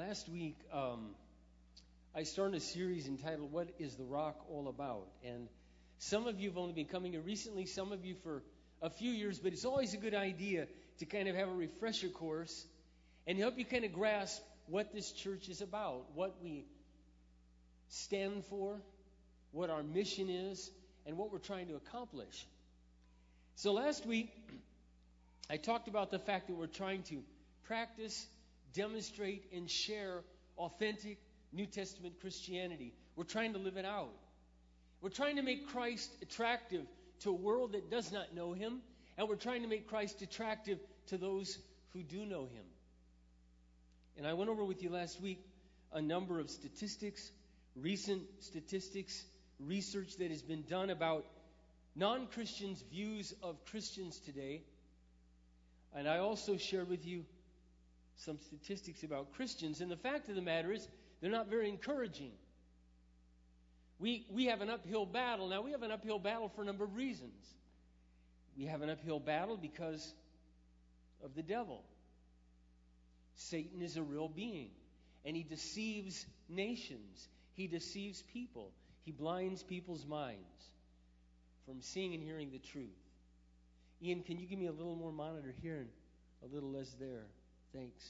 Last week, I started a series entitled, What is the Rock All About? And some of you have only been coming here recently, some of you for a few years, but it's always a good idea to kind of have a refresher course and help you kind of grasp what this church is about, what we stand for, what our mission is, and what we're trying to accomplish. So last week, I talked about the fact that we're trying to practice, demonstrate, and share authentic New Testament Christianity. We're trying to live it out. We're trying to make Christ attractive to a world that does not know Him, and we're trying to make Christ attractive to those who do know Him. And I went over with you last week a number of statistics, recent statistics, research that has been done about non-Christians' views of Christians today. And I also shared with you some statistics about Christians. And the fact of the matter is, they're not very encouraging. We have an uphill battle. Now, we have an uphill battle for a number of reasons. We have an uphill battle because of the devil. Satan is a real being, and he deceives nations. He deceives people. He blinds people's minds from seeing and hearing the truth. Ian, can you give me a little more monitor here and a little less there? Thanks.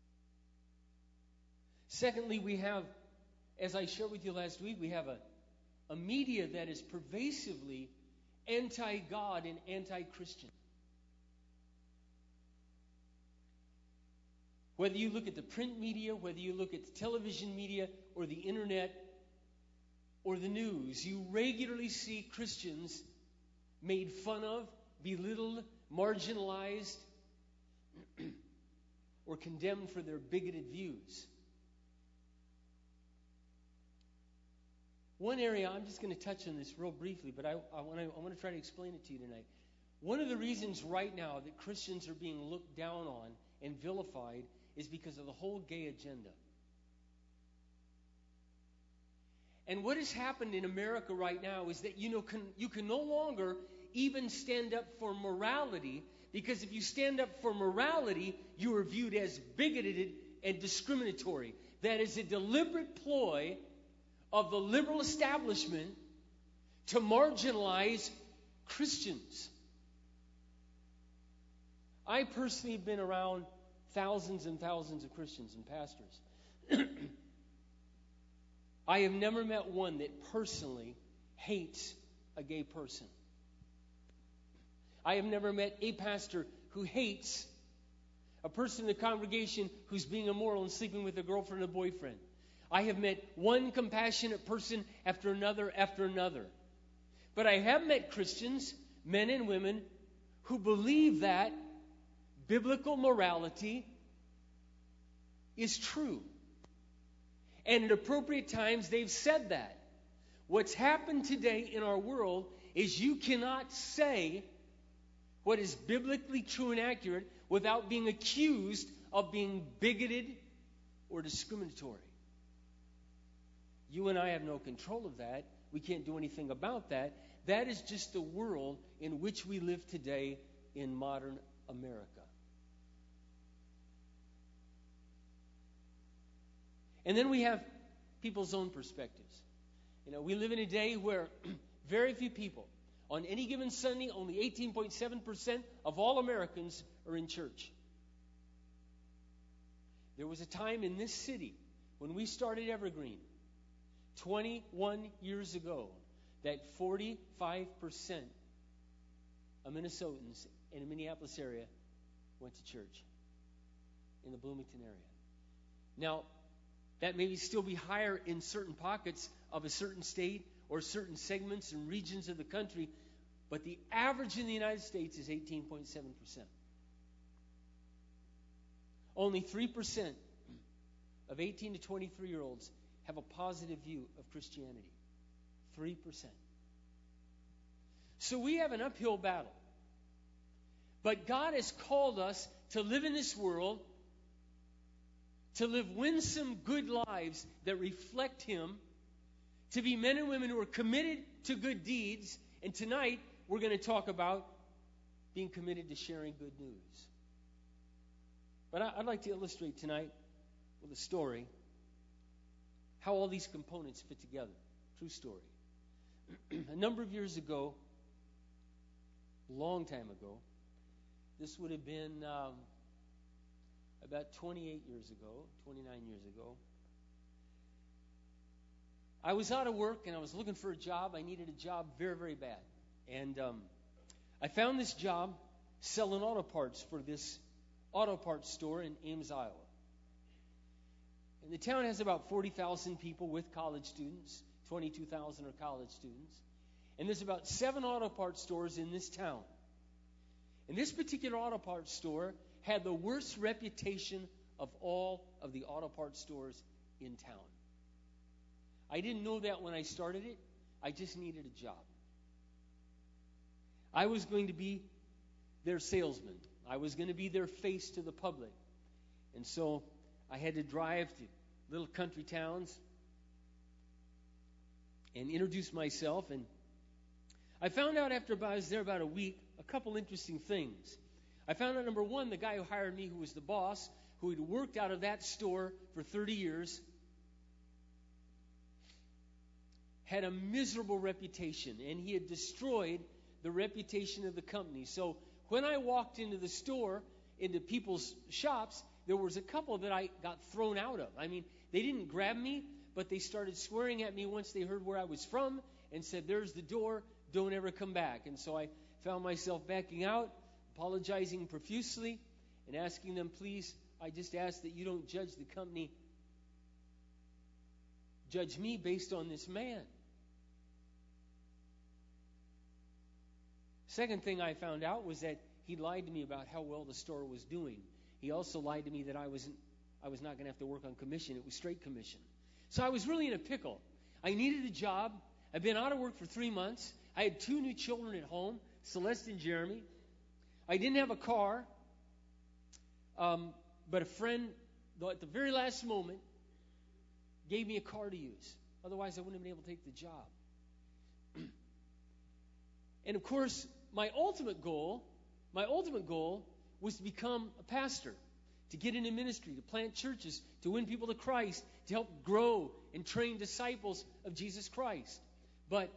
Secondly, we have, as I shared with you last week, we have a media that is pervasively anti-God and anti-Christian. Whether you look at the print media, whether you look at the television media or the internet or the news, you regularly see Christians made fun of, belittled, marginalized, or condemned for their bigoted views. One area, I'm just going to touch on this real briefly, but I want to try to explain it to you tonight. One of the reasons right now that Christians are being looked down on and vilified is because of the whole gay agenda. And what has happened in America right now is that you can no longer even stand up for morality, because if you stand up for morality, you are viewed as bigoted and discriminatory. That is a deliberate ploy of the liberal establishment to marginalize Christians. I personally have been around thousands and thousands of Christians and pastors. I have never met one that personally hates a gay person. I have never met a pastor who hates a person in the congregation who's being immoral and sleeping with a girlfriend or boyfriend. I have met one compassionate person after another after another. But I have met Christians, men and women, who believe that biblical morality is true. And at appropriate times, they've said that. What's happened today in our world is you cannot say what is biblically true and accurate without being accused of being bigoted or discriminatory. You and I have no control of that. We can't do anything about that. That is just the world in which we live today in modern America. And then we have people's own perspectives. We live in a day where very few people, on any given Sunday, only 18.7% of all Americans are in church. There was a time in this city when we started Evergreen, 21 years ago, that 45% of Minnesotans in the Minneapolis area went to church, in the Bloomington area. Now, that may still be higher in certain pockets of a certain state or certain segments and regions of the country, but the average in the United States is 18.7%. Only 3% of 18 to 23-year-olds have a positive view of Christianity. 3%. So we have an uphill battle. But God has called us to live in this world, to live winsome, good lives that reflect Him, to be men and women who are committed to good deeds. And tonight, we're going to talk about being committed to sharing good news. But I'd like to illustrate tonight with a story how all these components fit together. True story. A number of years ago, a long time ago, this would have been about 28 years ago, 29 years ago, I was out of work and I was looking for a job. I needed a job very, very bad. And I found this job selling auto parts for this auto parts store in Ames, Iowa. And the town has about 40,000 people with college students. 22,000 are college students. And there's about 7 auto parts stores in this town. And this particular auto parts store had the worst reputation of all of the auto parts stores in town. I didn't know that when I started it. I just needed a job. I was going to be their salesman. I was going to be their face to the public. And so I had to drive to little country towns and introduce myself. And I found out after I was there about a week, a couple interesting things. I found out, number one, the guy who hired me, who was the boss, who had worked out of that store for 30 years, had a miserable reputation, and he had destroyed the reputation of the company. So when I walked into the store, into people's shops, there was a couple that I got thrown out of. I mean, they didn't grab me, but they started swearing at me once they heard where I was from and said, "There's the door, don't ever come back." And so I found myself backing out, apologizing profusely, and asking them, "Please, I just ask that you don't judge the company. Judge me based on this man." Second thing I found out was that he lied to me about how well the store was doing. He also lied to me that I was not going to have to work on commission. It was straight commission. So I was really in a pickle. I needed a job. I'd been out of work for 3 months. I had 2 new children at home, Celeste and Jeremy. I didn't have a car, but a friend, though, at the very last moment, gave me a car to use. Otherwise, I wouldn't have been able to take the job. And of course, my ultimate goal was to become a pastor, to get into ministry, to plant churches, to win people to Christ, to help grow and train disciples of Jesus Christ. But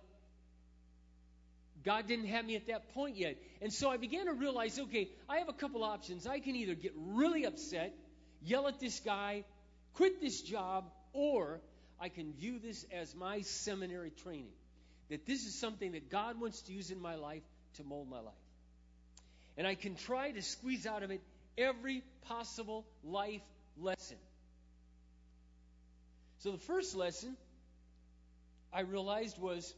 God didn't have me at that point yet. And so I began to realize, okay, I have a couple options. I can either get really upset, yell at this guy, quit this job, or I can view this as my seminary training. That this is something that God wants to use in my life to mold my life. And I can try to squeeze out of it every possible life lesson. So the first lesson I realized was,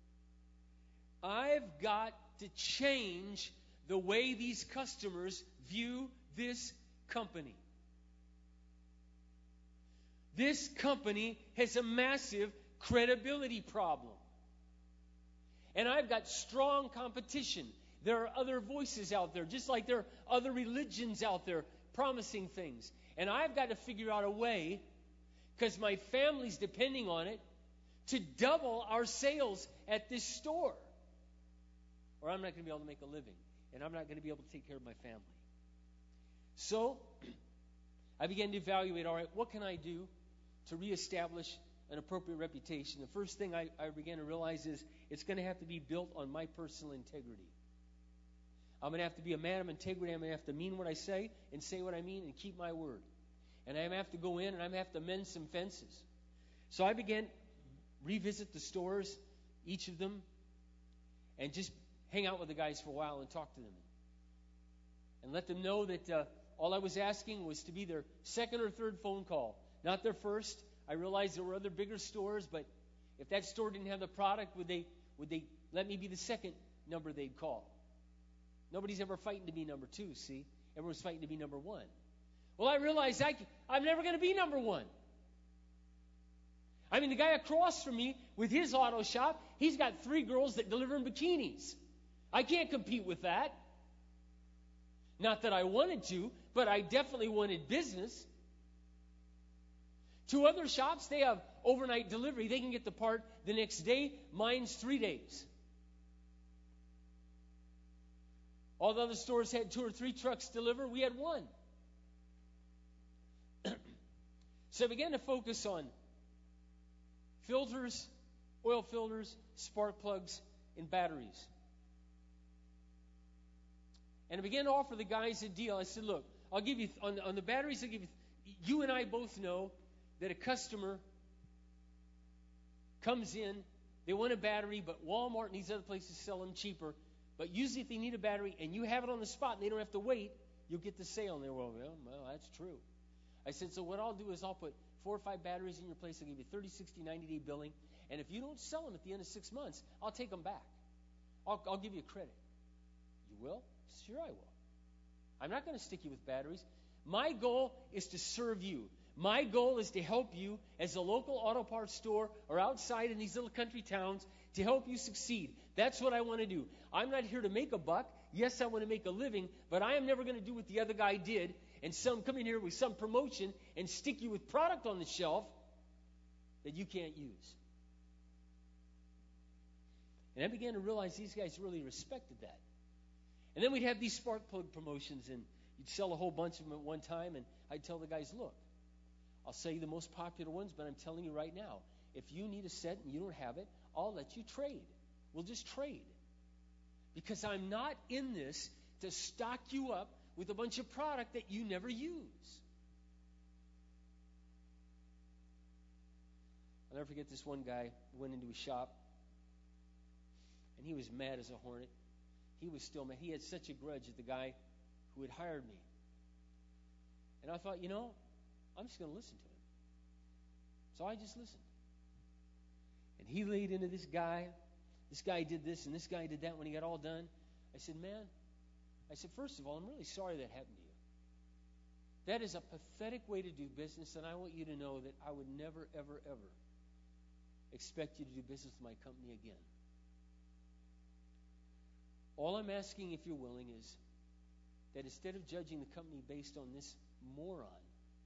I've got to change the way these customers view this company. This company has a massive credibility problem. And I've got strong competition. There are other voices out there, just like there are other religions out there promising things. And I've got to figure out a way, because my family's depending on it, to double our sales at this store. Or I'm not going to be able to make a living. And I'm not going to be able to take care of my family. So I began to evaluate, all right, what can I do to reestablish an appropriate reputation? The first thing I began to realize is it's going to have to be built on my personal integrity. I'm going to have to be a man of integrity. I'm going to have to mean what I say and say what I mean and keep my word. And I'm going to have to go in and I'm going to have to mend some fences. So I began revisit the stores, each of them, and just hang out with the guys for a while and talk to them. And let them know that all I was asking was to be their second or third phone call, not their first. I realized there were other bigger stores, but if that store didn't have the product, would they let me be the second number they'd call? Nobody's ever fighting to be number 2, see? Everyone's fighting to be number 1. Well, I realized I'm never going to be number 1. I mean, the guy across from me with his auto shop, he's got 3 girls that deliver him bikinis. I can't compete with that. Not that I wanted to, but I definitely wanted business. 2 other shops, they have overnight delivery. They can get the part the next day. Mine's 3 days. All the other stores had 2 or 3 trucks deliver. We had 1. So I began to focus on filters, oil filters, spark plugs, and batteries. And I began to offer the guys a deal. I said, look, I'll give you, on the batteries, I'll give you, you and I both know that a customer comes in, they want a battery, but Walmart and these other places sell them cheaper. But usually if they need a battery and you have it on the spot and they don't have to wait, you'll get the sale. And they're, well, that's true. I said, so what I'll do is I'll put 4 or 5 batteries in your place. I'll give you 30, 60, 90-day billing. And if you don't sell them at the end of 6 months, I'll take them back. I'll give you a credit. You will? Sure I will. I'm not going to stick you with batteries. My goal is to serve you. My goal is to help you as a local auto parts store or outside in these little country towns to help you succeed. That's what I want to do. I'm not here to make a buck. Yes, I want to make a living, but I am never going to do what the other guy did and come in here with some promotion and stick you with product on the shelf that you can't use. And I began to realize these guys really respected that. And then we'd have these spark plug promotions, and you'd sell a whole bunch of them at one time, and I'd tell the guys, look, I'll sell you the most popular ones, but I'm telling you right now, if you need a set and you don't have it, I'll let you trade. We'll just trade. Because I'm not in this to stock you up with a bunch of product that you never use. I'll never forget this one guy went into a shop, and he was mad as a hornet. He was still mad. He had such a grudge at the guy who had hired me. And I thought, I'm just going to listen to him. So I just listened. And he laid into this guy. This guy did this and this guy did that when he got all done. I said, man, first of all, I'm really sorry that happened to you. That is a pathetic way to do business, and I want you to know that I would never, ever, ever expect you to do business with my company again. All I'm asking, if you're willing, is that instead of judging the company based on this moron,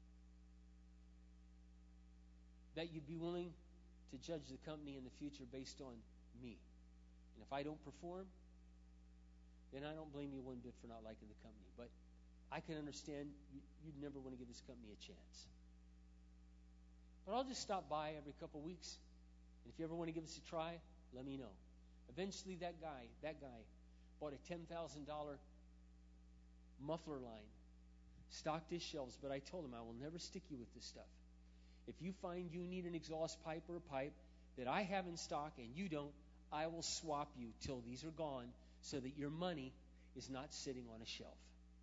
that you'd be willing to judge the company in the future based on me. And if I don't perform, then I don't blame you one bit for not liking the company. But I can understand you'd never want to give this company a chance. But I'll just stop by every couple of weeks. And if you ever want to give us a try, let me know. Eventually that guy bought a $10,000 muffler line, stocked his shelves, but I told him I will never stick you with this stuff. If you find you need an exhaust pipe or a pipe that I have in stock and you don't, I will swap you till these are gone so that your money is not sitting on a shelf.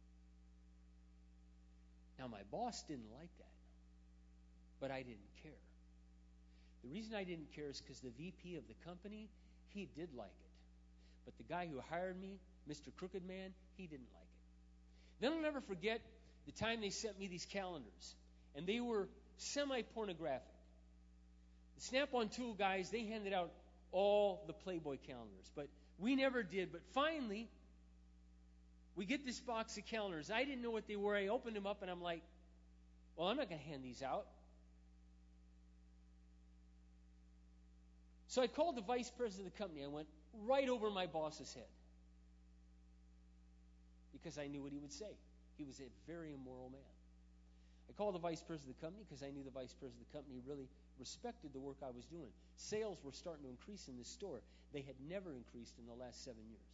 Now, my boss didn't like that, but I didn't care. The reason I didn't care is because the VP of the company, he did like it. But the guy who hired me, Mr. Crooked Man, he didn't like it. Then I'll never forget the time they sent me these calendars. And they were semi-pornographic. The Snap-on Tool guys, they handed out all the Playboy calendars. But we never did. But finally, we get this box of calendars. I didn't know what they were. I opened them up and I'm like, well, I'm not going to hand these out. So I called the vice president of the company. I went right over my boss's head because I knew what he would say. He was a very immoral man. I called the vice president of the company because I knew the vice president of the company really respected the work I was doing. Sales were starting to increase in this store. They had never increased in the last 7 years.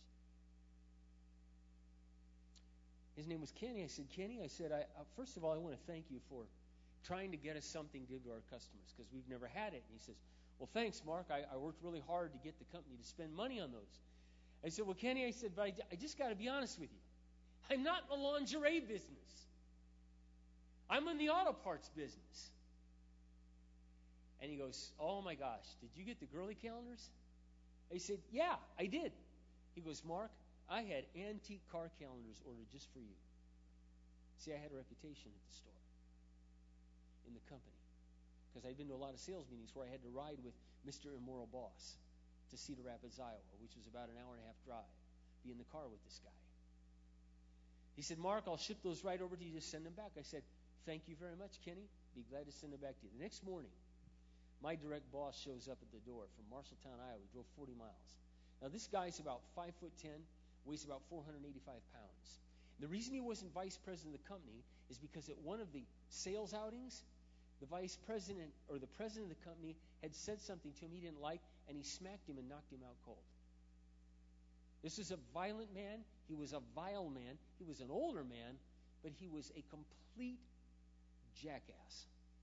His name was Kenny. I said, Kenny, first of all, I want to thank you for trying to get us something to give to our customers because we've never had it. And he says, well, thanks, Mark. I worked really hard to get the company to spend money on those. I said, well, Kenny, but I just got to be honest with you. I'm not in the lingerie business. I'm in the auto parts business. And he goes, oh, my gosh, did you get the girly calendars? I said, yeah, I did. He goes, Mark, I had antique car calendars ordered just for you. See, I had a reputation at the store, in the company. Because I'd been to a lot of sales meetings where I had to ride with Mr. Immoral Boss to Cedar Rapids, Iowa, which was about an hour-and-a-half drive, be in the car with this guy. He said, Mark, I'll ship those right over to you. Just send them back. I said, thank you very much, Kenny. Be glad to send them back to you. The next morning, my direct boss shows up at the door from Marshalltown, Iowa. He drove 40 miles. Now, this guy's about 5'10", weighs about 485 pounds. And the reason he wasn't vice president of the company is because at one of the sales outings, The vice president or the president of the company had said something to him he didn't like, and he smacked him and knocked him out cold. This is a violent man. He was a vile man. He was an older man, but he was a complete jackass.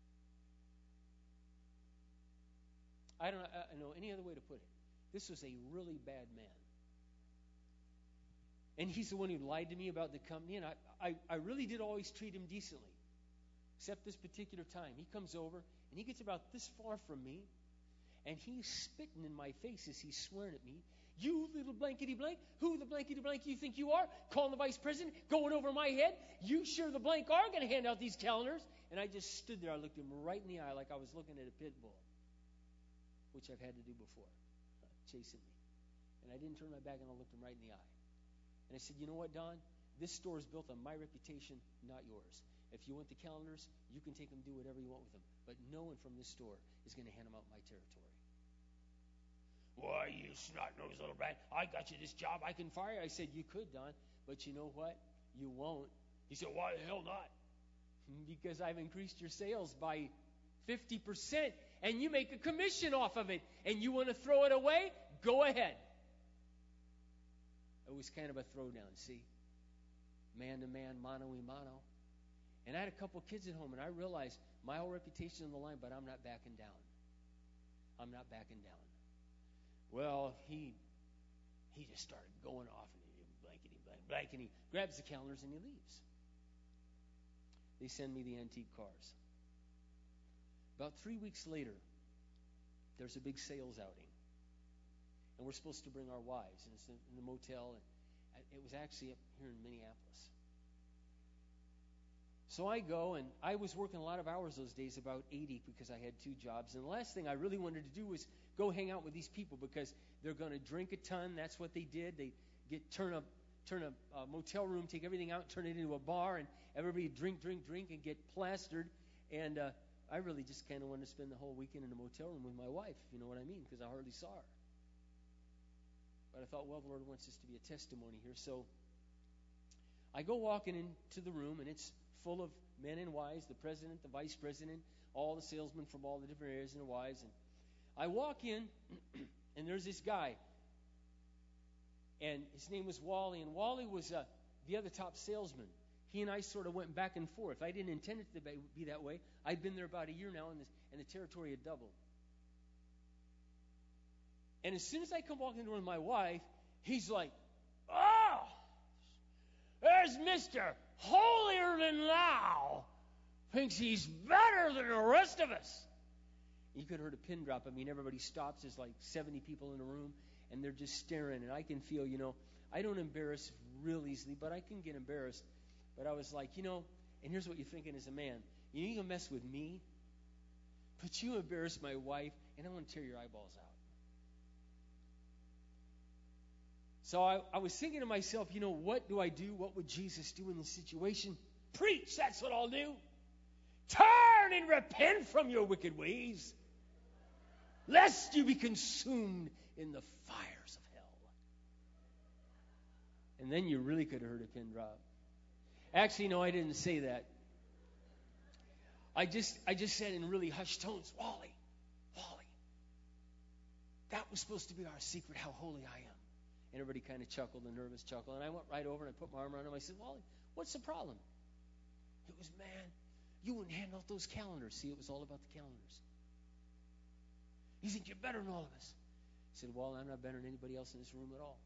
I don't know any other way to put it. This was a really bad man. And he's the one who lied to me about the company, and I really did always treat him decently. Except this particular time. He comes over, and he gets about this far from me, and he's spitting in my face as he's swearing at me. You little blankety blank, who the blankety blank you think you are? Calling the vice president, going over my head. You sure the blank are going to hand out these calendars? And I just stood there. I looked him right in the eye like I was looking at a pit bull, which I've had to do before, chasing me. And I didn't turn my back, and I looked him right in the eye. And I said, you know what, Don? This store is built on my reputation, not yours. If you want the calendars, you can take them, do whatever you want with them. But no one from this store is going to hand them out my territory. Why, you snot-nosed little brat, I got you this job, I can fire you. I said, you could, Don, but you know what? You won't. He said, why the hell not? Because I've increased your sales by 50%, and you make a commission off of it, and you want to throw it away? Go ahead. It was kind of a throwdown, see? Man to man, mano a mano. And I had a couple kids at home, and I realized my whole reputation on the line, but I'm not backing down. I'm not backing down. Well, he just started going off, and he blankety blank, and he grabs the calendars and he leaves. They send me the antique cars. About 3 weeks later, there's a big sales outing. And we're supposed to bring our wives. And it's in the motel. And it was actually up here in Minneapolis. So I go, and I was working a lot of hours those days, about 80, because I had 2 jobs. And the last thing I really wanted to do was go hang out with these people, because they're going to drink a ton. That's what they did. They turn a motel room, take everything out, turn it into a bar, and everybody drink, and get plastered. And I really just kind of wanted to spend the whole weekend in a motel room with my wife, if you know what I mean, because I hardly saw her. But I thought, well, the Lord wants this to be a testimony here. So I go walking into the room, and it's full of men and wives, the president, the vice president, all the salesmen from all the different areas and their wives. And I walk in, and there's this guy, and his name was Wally, and Wally was the other top salesman. He and I sort of went back and forth. I didn't intend it to be that way. I'd been there about a year now, and the territory had doubled. And as soon as I come walking in the room with my wife, he's like, oh, there's Mr. Holier Than Thou. Thinks he's better than the rest of us. You could have heard a pin drop. I mean, everybody stops. There's like 70 people in the room, and they're just staring. And I can feel, I don't embarrass real easily, but I can get embarrassed. But I was like, and here's what you're thinking as a man. You can mess with me, but you embarrass my wife, and I want to tear your eyeballs out. So I was thinking to myself, what do I do? What would Jesus do in this situation? Preach, that's what I'll do. Turn and repent from your wicked ways, lest you be consumed in the fires of hell. And then you really could have heard a pin drop. Actually, no, I didn't say that. I just said in really hushed tones, Wally, that was supposed to be our secret, how holy I am. And everybody kind of chuckled, a nervous chuckle. And I went right over and I put my arm around him. I said, Wally, what's the problem? It was, man, you wouldn't hand out those calendars. See, it was all about the calendars. You think you're better than all of us. I said, Wally, I'm not better than anybody else in this room at all.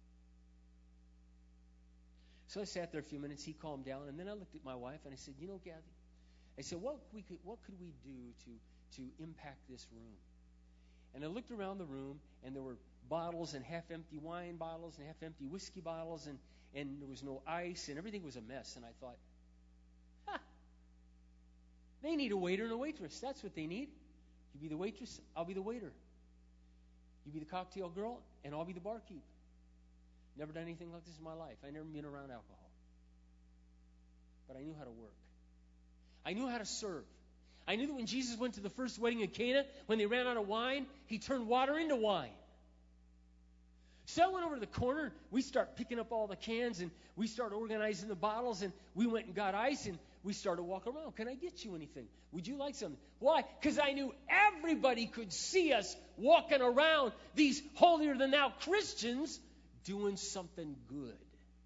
So I sat there a few minutes. He calmed down. And then I looked at my wife and I said, Kathy, I said, what could we do to impact this room? And I looked around the room, and there were bottles and half-empty wine bottles and half-empty whiskey bottles, and there was no ice, and everything was a mess. And I thought, they need a waiter and a waitress. That's what they need. You be the waitress, I'll be the waiter. You be the cocktail girl, and I'll be the barkeep. Never done anything like this in my life. I never been around alcohol. But I knew how to work. I knew how to serve. I knew that when Jesus went to the first wedding in Cana, when they ran out of wine, he turned water into wine. So I went over to the corner. We start picking up all the cans, and we start organizing the bottles, and we went and got ice, and we started walking around. Can I get you anything? Would you like something? Why? Because I knew everybody could see us walking around, these holier-than-thou Christians, doing something good.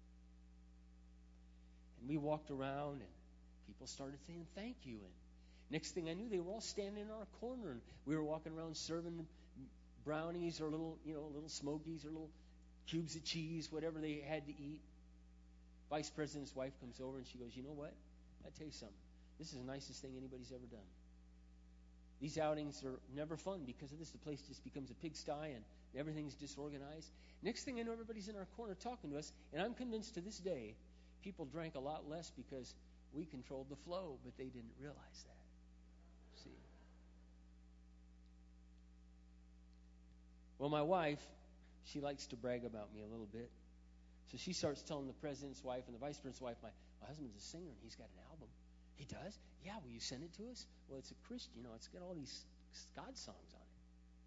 And we walked around, and people started saying thank you. And next thing I knew, they were all standing in our corner, and we were walking around serving brownies or little smokies or little cubes of cheese, whatever they had to eat. Vice President's wife comes over and she goes, you know what? I tell you something. This is the nicest thing anybody's ever done. These outings are never fun because of this. The place just becomes a pigsty and everything's disorganized. Next thing I know, everybody's in our corner talking to us, and I'm convinced to this day people drank a lot less because we controlled the flow, but they didn't realize that. See? Well, my wife, she likes to brag about me a little bit. So she starts telling the president's wife and the vice president's wife, my husband's a singer and he's got an album. He does? Yeah, will you send it to us? Well, it's a Christian, it's got all these God songs on it.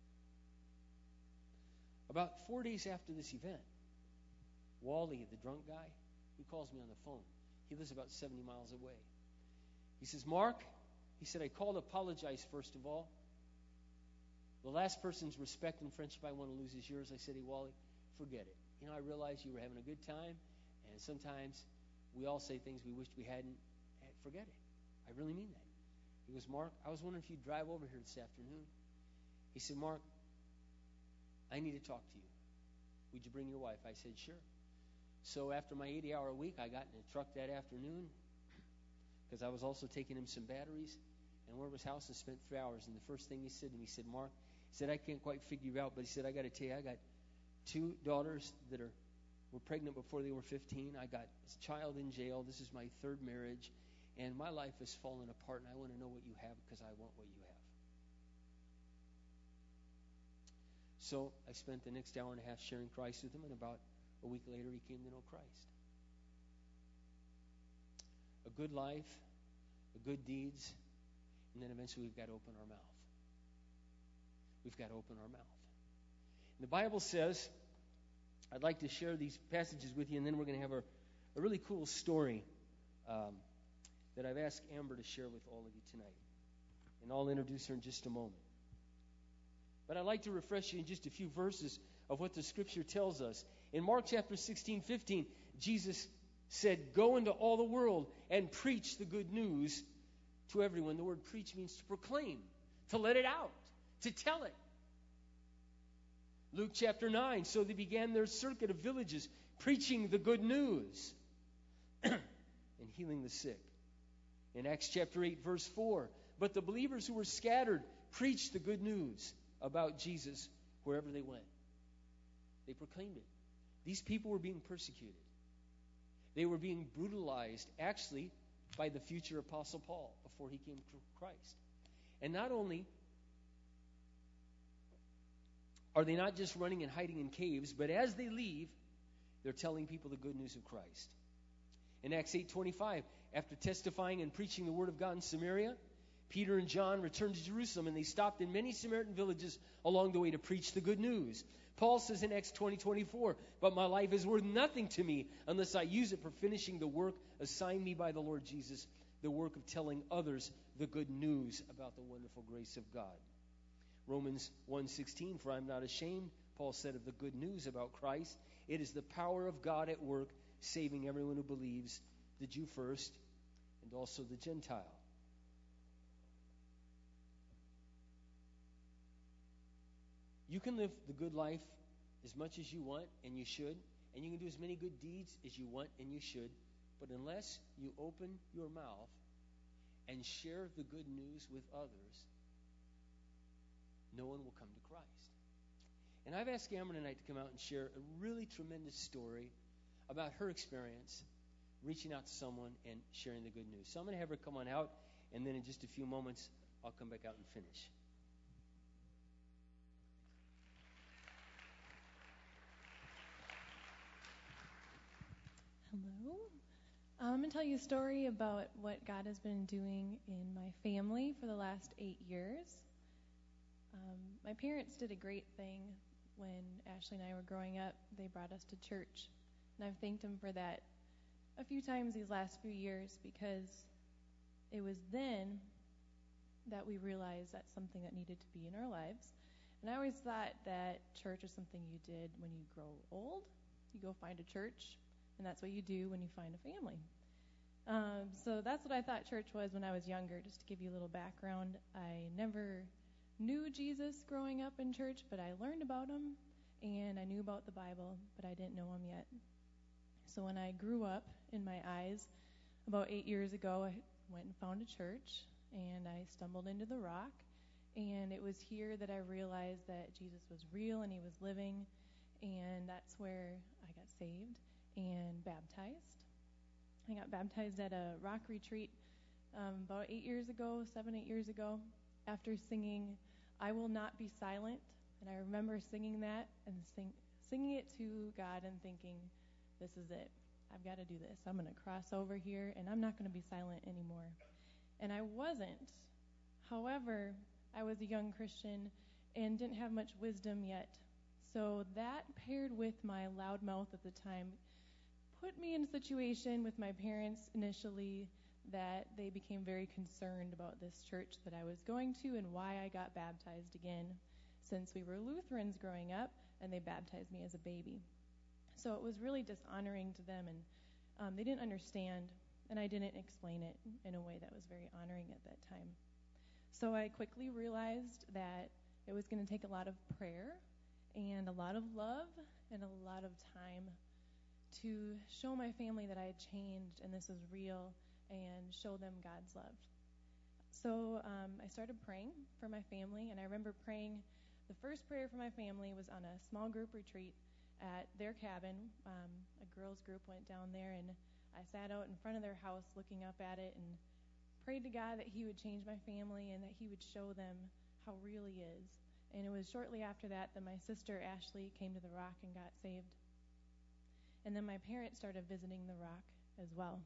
About 4 days after this event, Wally, the drunk guy, he calls me on the phone. He lives about 70 miles away. He says, Mark, he said, I called to apologize first of all. The last person's respect and friendship I want to lose is yours. I said, hey, Wally, forget it. I realize you were having a good time, and sometimes we all say things we wished we hadn't. Forget it. I really mean that. He goes, Mark, I was wondering if you'd drive over here this afternoon. He said, Mark, I need to talk to you. Would you bring your wife? I said, sure. So after my 80-hour week, I got in a truck that afternoon because I was also taking him some batteries, and went over his house and spent 3 hours. And the first thing he said to me, he said, Mark, he said, I can't quite figure you out, but he said, I got to tell you, I got 2 daughters that were pregnant before they were 15. I got a child in jail. This is my 3rd marriage. And my life has fallen apart, and I want to know what you have because I want what you have. So I spent the next hour and a half sharing Christ with him, and about a week later he came to know Christ. A good life, a good deeds, and then eventually we've got to open our mouth. We've got to open our mouth. The Bible says, I'd like to share these passages with you, and then we're going to have a really cool story that I've asked Amber to share with all of you tonight. And I'll introduce her in just a moment. But I'd like to refresh you in just a few verses of what the Scripture tells us. In Mark chapter 16:15, Jesus said, go into all the world and preach the good news to everyone. The word preach means to proclaim, to let it out, to tell it. Luke chapter 9, so they began their circuit of villages, preaching the good news and healing the sick. In Acts chapter 8, verse 4, but the believers who were scattered preached the good news about Jesus wherever they went. They proclaimed it. These people were being persecuted. They were being brutalized, actually, by the future Apostle Paul before he came to Christ. And not only are they not just running and hiding in caves, but as they leave, they're telling people the good news of Christ. In Acts 8:25, after testifying and preaching the word of God in Samaria, Peter and John returned to Jerusalem, and they stopped in many Samaritan villages along the way to preach the good news. Paul says in Acts 20:24, but my life is worth nothing to me unless I use it for finishing the work assigned me by the Lord Jesus, the work of telling others the good news about the wonderful grace of God. Romans 1:16, for I'm not ashamed, Paul said, of the good news about Christ. It is the power of God at work, saving everyone who believes, the Jew first, and also the Gentile. You can live the good life as much as you want, and you should, and you can do as many good deeds as you want, and you should, but unless you open your mouth and share the good news with others, no one will come to Christ. And I've asked Amber tonight to come out and share a really tremendous story about her experience reaching out to someone and sharing the good news. So I'm going to have her come on out, and then in just a few moments, I'll come back out and finish. Hello. I'm going to tell you a story about what God has been doing in my family for the last 8 years. My parents did a great thing when Ashley and I were growing up. They brought us to church, and I've thanked them for that a few times these last few years because it was then that we realized that's something that needed to be in our lives. And I always thought that church is something you did when you grow old. You go find a church, and that's what you do when you find a family. So that's what I thought church was when I was younger. Just to give you a little background, I never knew Jesus growing up in church, but I learned about him, and I knew about the Bible, but I didn't know him yet. So when I grew up in my eyes, about 8 years ago, I went and found a church, and I stumbled into the Rock, and it was here that I realized that Jesus was real and he was living, and that's where I got saved and baptized. I got baptized at a Rock retreat about 8 years ago, 8 years ago, after singing I Will Not Be Silent. And I remember singing that and singing it to God and thinking, this is it. I've got to do this. I'm going to cross over here, and I'm not going to be silent anymore. And I wasn't. However, I was a young Christian and didn't have much wisdom yet. So that, paired with my loud mouth at the time, put me in a situation with my parents initially that they became very concerned about this church that I was going to and why I got baptized again, since we were Lutherans growing up and they baptized me as a baby. So it was really dishonoring to them, and they didn't understand, and I didn't explain it in a way that was very honoring at that time. So I quickly realized that it was going to take a lot of prayer and a lot of love and a lot of time to show my family that I had changed and this was real and show them God's love. So I started praying for my family, and I remember praying, the first prayer for my family was on a small group retreat at their cabin. A girls group went down there, and I sat out in front of their house looking up at it and prayed to God that he would change my family and that he would show them how real he is. And it was shortly after that that my sister Ashley came to the Rock and got saved. And then my parents started visiting the Rock as well.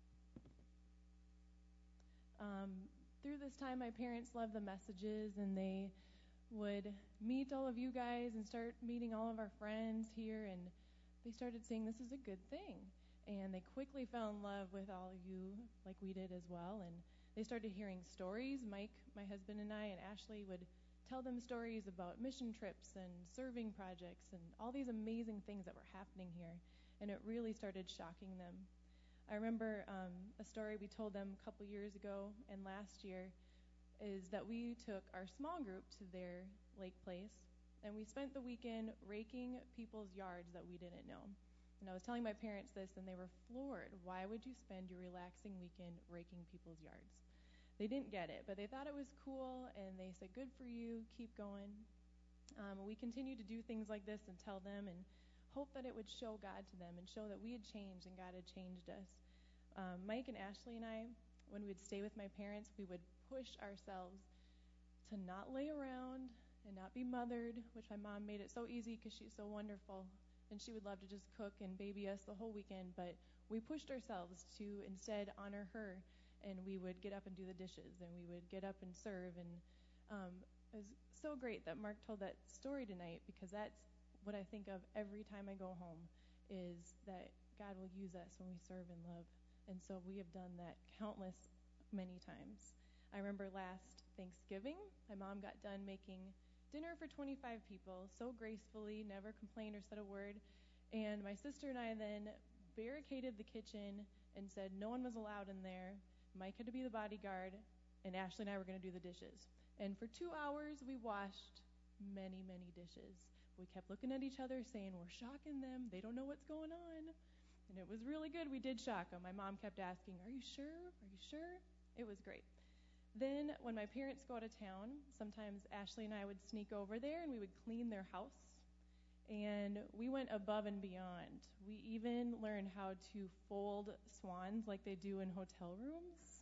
Through this time, my parents loved the messages, and they would meet all of you guys and start meeting all of our friends here, and they started saying this is a good thing. And they quickly fell in love with all of you like we did as well, and they started hearing stories. Mike, my husband, and I, and Ashley would tell them stories about mission trips and serving projects and all these amazing things that were happening here, and it really started shocking them. I remember a story we told them a couple years ago and last year is that we took our small group to their lake place, and we spent the weekend raking people's yards that we didn't know. And I was telling my parents this, and they were floored. Why would you spend your relaxing weekend raking people's yards? They didn't get it, but they thought it was cool, and they said, good for you, keep going. We continued to do things like this and tell them and hope that it would show God to them and show that we had changed and God had changed us. Mike and Ashley and I, when we would stay with my parents, we would push ourselves to not lay around and not be mothered, which my mom made it so easy because she's so wonderful, and she would love to just cook and baby us the whole weekend, but we pushed ourselves to instead honor her, and we would get up and do the dishes, and we would get up and serve, and it was so great that Mark told that story tonight, because that's what I think of every time I go home, is that God will use us when we serve and love. And so we have done that many times. I remember last Thanksgiving, my mom got done making dinner for 25 people so gracefully, never complained or said a word. And my sister and I then barricaded the kitchen and said no one was allowed in there. Mike had to be the bodyguard, and Ashley and I were going to do the dishes. And for 2 hours, we washed many, many dishes. We kept looking at each other saying, we're shocking them. They don't know what's going on. And it was really good. We did shock them. My mom kept asking, are you sure? Are you sure? It was great. Then when my parents go out of town, sometimes Ashley and I would sneak over there and we would clean their house. And we went above and beyond. We even learned how to fold swans like they do in hotel rooms.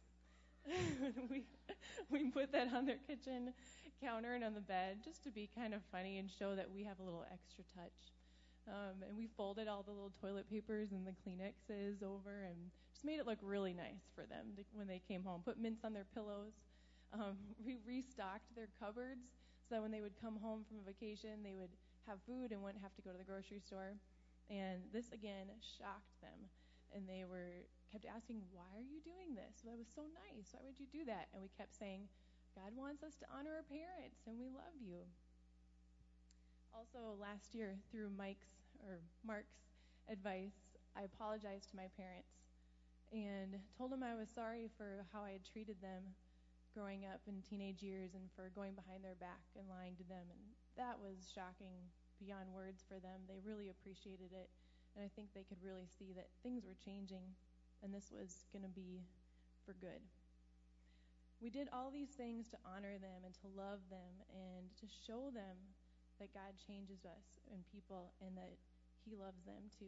we put that on their kitchen counter and on the bed just to be kind of funny and show that we have a little extra touch. And we folded all the little toilet papers and the Kleenexes over and just made it look really nice for them when they came home. Put mints on their pillows. We restocked their cupboards so that when they would come home from a vacation, they would have food and wouldn't have to go to the grocery store. And this, again, shocked them. and they kept asking, why are you doing this? Well, that was so nice. Why would you do that? And we kept saying, God wants us to honor our parents, and we love you. Also, last year, through Mark's advice, I apologized to my parents and told them I was sorry for how I had treated them growing up in teenage years and for going behind their back and lying to them. And that was shocking beyond words for them. They really appreciated it, and I think they could really see that things were changing, and this was going to be for good. We did all these things to honor them and to love them and to show them that God changes us and people and that he loves them too.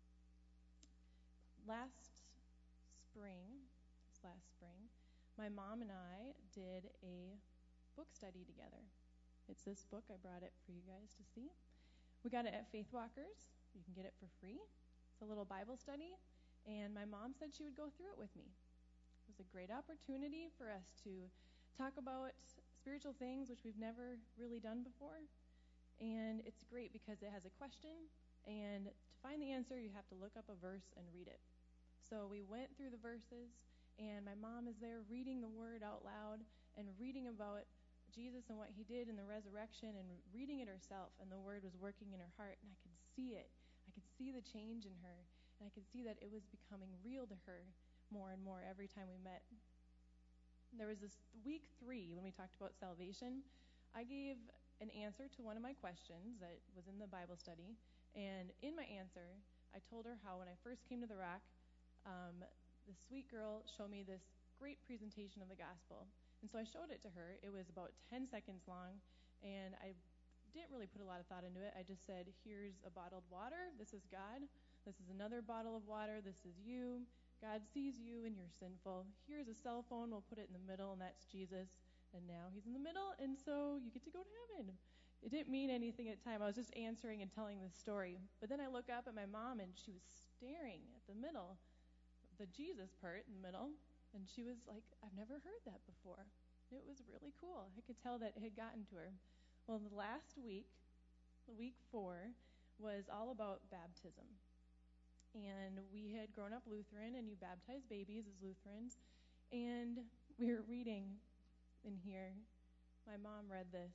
Last spring, my mom and I did a book study together. It's this book. I brought it for you guys to see. We got it at Faith Walkers. You can get it for free. It's a little Bible study, and my mom said she would go through it with me. It was a great opportunity for us to talk about spiritual things, which we've never really done before. And it's great because it has a question, and to find the answer, you have to look up a verse and read it. So we went through the verses, and my mom is there reading the word out loud and reading about Jesus and what he did in the resurrection and reading it herself, and the word was working in her heart, and I could see it. I could see the change in her, and I could see that it was becoming real to her more and more every time we met. There was this week 3 when we talked about salvation. I gave an answer to one of my questions that was in the Bible study, and in my answer, I told her how when I first came to the Rock, the sweet girl showed me this great presentation of the gospel. And so I showed it to her. It was about 10 seconds long, and I didn't really put a lot of thought into it. I just said, here's a bottled water. This is God. This is another bottle of water. This is you. God sees you, and you're sinful. Here's a cell phone. We'll put it in the middle, and that's Jesus. And now he's in the middle, and so you get to go to heaven. It didn't mean anything at the time. I was just answering and telling the story. But then I look up at my mom, and she was staring at the middle, the Jesus part in the middle, and she was like, I've never heard that before. It was really cool. I could tell that it had gotten to her. Well, the last week, week 4, was all about baptism. And we had grown up Lutheran, and you baptize babies as Lutherans. And we were reading in here. My mom read this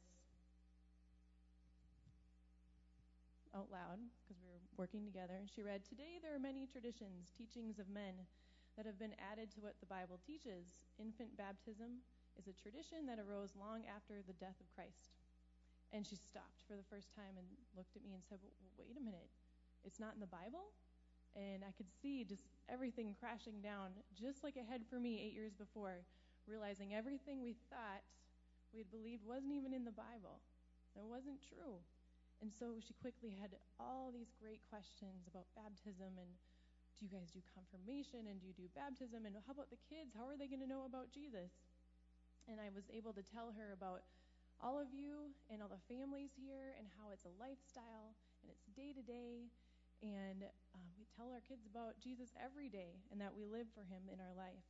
out loud because we were working together. And she read, "Today there are many traditions, teachings of men that have been added to what the Bible teaches. Infant baptism is a tradition that arose long after the death of Christ." And she stopped for the first time and looked at me and said, well, wait a minute, it's not in the Bible? And I could see just everything crashing down, just like it had for me 8 years before, realizing everything we thought we had believed wasn't even in the Bible. It wasn't true. And so she quickly had all these great questions about baptism, and do you guys do confirmation, and do you do baptism, and how about the kids? How are they going to know about Jesus? And I was able to tell her about all of you and all the families here and how it's a lifestyle and it's day to day. And we tell our kids about Jesus every day and that we live for him in our life.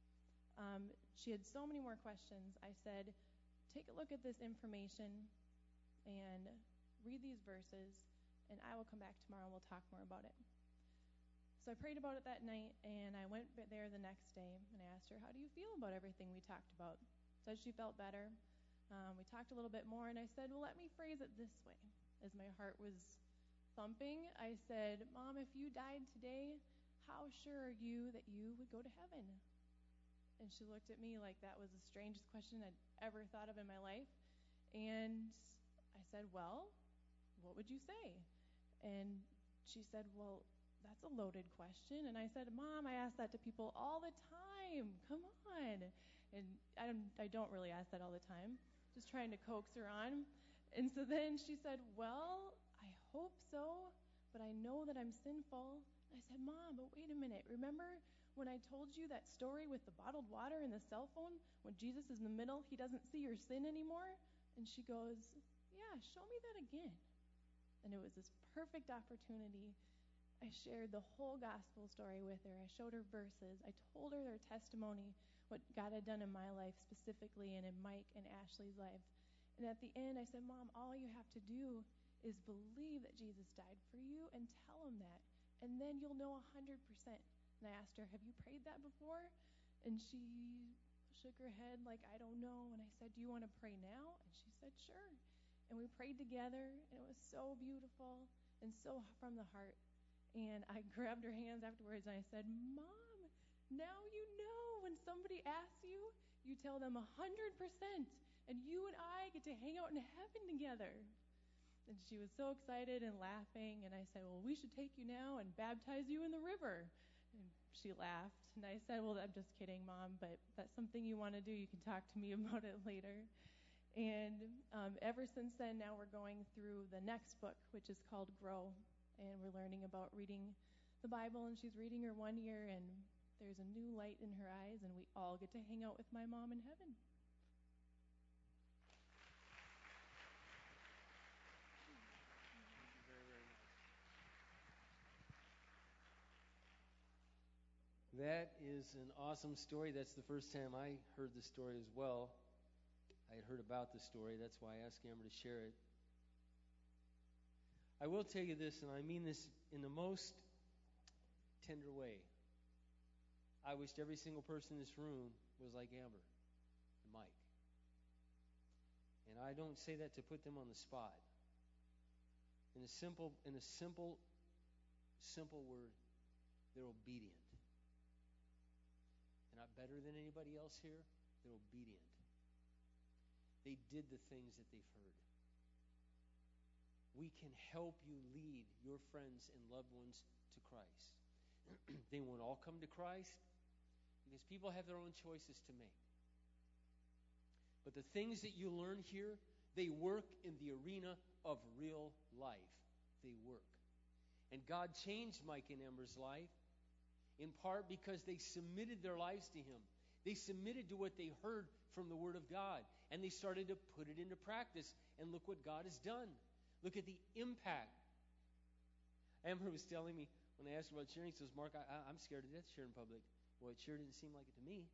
She had so many more questions. I said, take a look at this information and read these verses, and I will come back tomorrow and we'll talk more about it. So I prayed about it that night, and I went there the next day, and I asked her, how do you feel about everything we talked about? Said she felt better. We talked a little bit more, and I said, well, let me phrase it this way. As my heart was thumping, I said, Mom, if you died today, how sure are you that you would go to heaven? And she looked at me like that was the strangest question I'd ever thought of in my life. And I said, well, what would you say? And she said, well, that's a loaded question. And I said, Mom, I ask that to people all the time. Come on. And I don't really ask that all the time, just trying to coax her on. And so then she said, well, I hope so, but I know that I'm sinful. I said, Mom, but wait a minute. Remember when I told you that story with the bottled water and the cell phone? When Jesus is in the middle, he doesn't see your sin anymore? And she goes, yeah, show me that again. And it was this perfect opportunity. I shared the whole gospel story with her. I showed her verses. I told her their testimony, what God had done in my life specifically and in Mike and Ashley's lives. And at the end, I said, Mom, all you have to do is believe that Jesus died for you and tell him that. And then you'll know 100% And I asked her, have you prayed that before? And she shook her head like, I don't know. And I said, do you want to pray now? And she said, sure. And we prayed together, and it was so beautiful and so from the heart. And I grabbed her hands afterwards, and I said, Mom, now you know when somebody asks you, you tell them 100%, and you and I get to hang out in heaven together. And she was so excited and laughing, and I said, well, we should take you now and baptize you in the river. And she laughed, and I said, well, I'm just kidding, Mom, but if that's something you want to do, you can talk to me about it later. And ever since then, now we're going through the next book, which is called Grow, and we're learning about reading the Bible, and she's reading her 1 year, and there's a new light in her eyes, and we all get to hang out with my mom in heaven. That is an awesome story. That's the first time I heard the story as well. I had heard about the story. That's why I asked Amber to share it. I will tell you this, and I mean this in the most tender way. I wished every single person in this room was like Amber and Mike. And I don't say that to put them on the spot. In a simple word, they're obedient. They're not better than anybody else here. They're obedient. They did the things that they've heard. We can help you lead your friends and loved ones to Christ. They won't all come to Christ because people have their own choices to make. But the things that you learn here, they work in the arena of real life. They work. And God changed Mike and Amber's life in part because they submitted their lives to Him. They submitted to what they heard from the Word of God, and they started to put it into practice. And look what God has done. Look at the impact. Amber was telling me when I asked her about sharing, she says, Mark, I'm scared to death to share in public. Well, it sure didn't seem like it to me.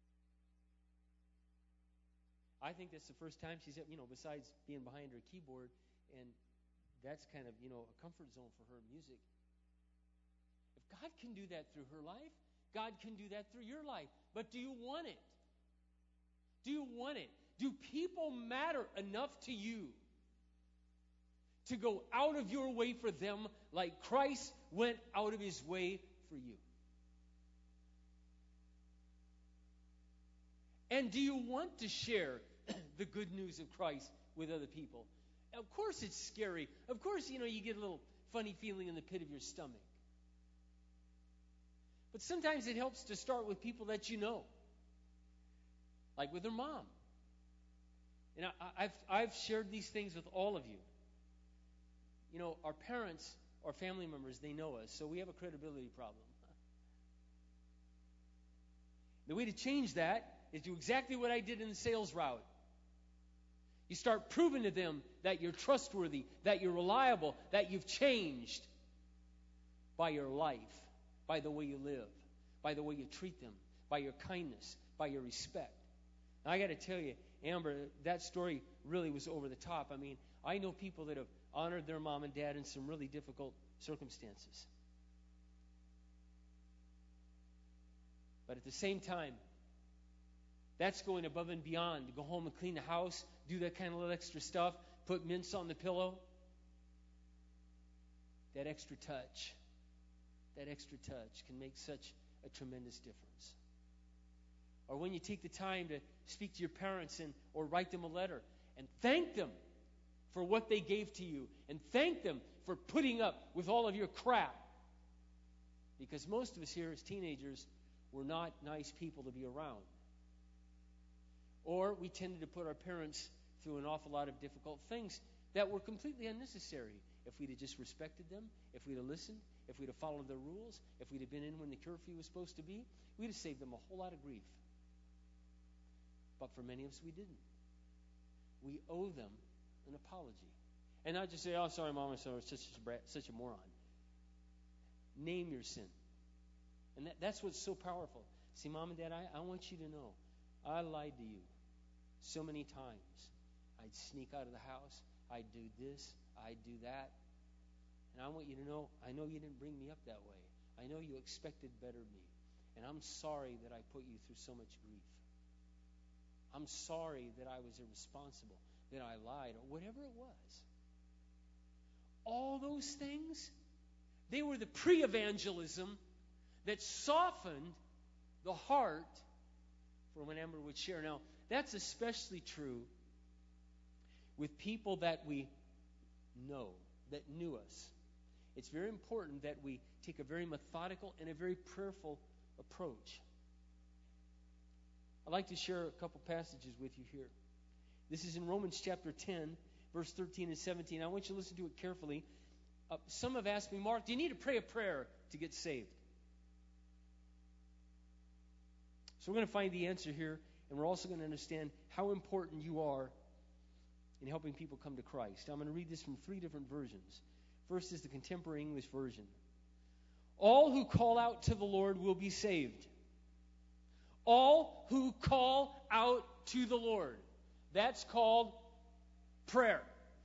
I think that's the first time she's, besides being behind her keyboard, and that's kind of, a comfort zone for her music. If God can do that through her life, God can do that through your life. But do you want it? Do you want it? Do people matter enough to you to go out of your way for them like Christ went out of His way for you? And do you want to share the good news of Christ with other people? Of course it's scary. Of course, you get a little funny feeling in the pit of your stomach. But sometimes it helps to start with people that you know. Like with her mom. And I've shared these things with all of you. Our parents, our family members, they know us, so we have a credibility problem. The way to change that is do exactly what I did in the sales route. You start proving to them that you're trustworthy, that you're reliable, that you've changed by your life, by the way you live, by the way you treat them, by your kindness, by your respect. Now, I got to tell you, Amber, that story really was over the top. I mean, I know people that have honored their mom and dad in some really difficult circumstances. But at the same time, that's going above and beyond to go home and clean the house, do that kind of little extra stuff, put mints on the pillow. That extra touch can make such a tremendous difference. Or when you take the time to speak to your parents or write them a letter and thank them for what they gave to you and thank them for putting up with all of your crap. Because most of us here as teenagers were not nice people to be around. Or we tended to put our parents through an awful lot of difficult things that were completely unnecessary. If we'd have just respected them, if we'd have listened, if we'd have followed their rules, if we'd have been in when the curfew was supposed to be, we'd have saved them a whole lot of grief. But for many of us, we didn't. We owe them an apology. And not just say, oh, sorry, Mom, I'm sorry, such a moron. Name your sin. And that's what's so powerful. See, Mom and Dad, I want you to know, I lied to you so many times. I'd sneak out of the house. I'd do this. I'd do that. And I want you to know, I know you didn't bring me up that way. I know you expected better of me. And I'm sorry that I put you through so much grief. I'm sorry that I was irresponsible, that I lied, or whatever it was. All those things, they were the pre-evangelism that softened the heart for when Amber would share. Now, that's especially true with people that we know, that knew us. It's very important that we take a very methodical and a very prayerful approach. I'd like to share a couple passages with you here. This is in Romans chapter 10, verse 13 and 17. I want you to listen to it carefully. Some have asked me, Mark, do you need to pray a prayer to get saved? So we're going to find the answer here, and we're also going to understand how important you are in helping people come to Christ. I'm going to read this from 3 different versions. First is the Contemporary English Version. All who call out to the Lord will be saved. All who call out to the Lord. That's called prayer.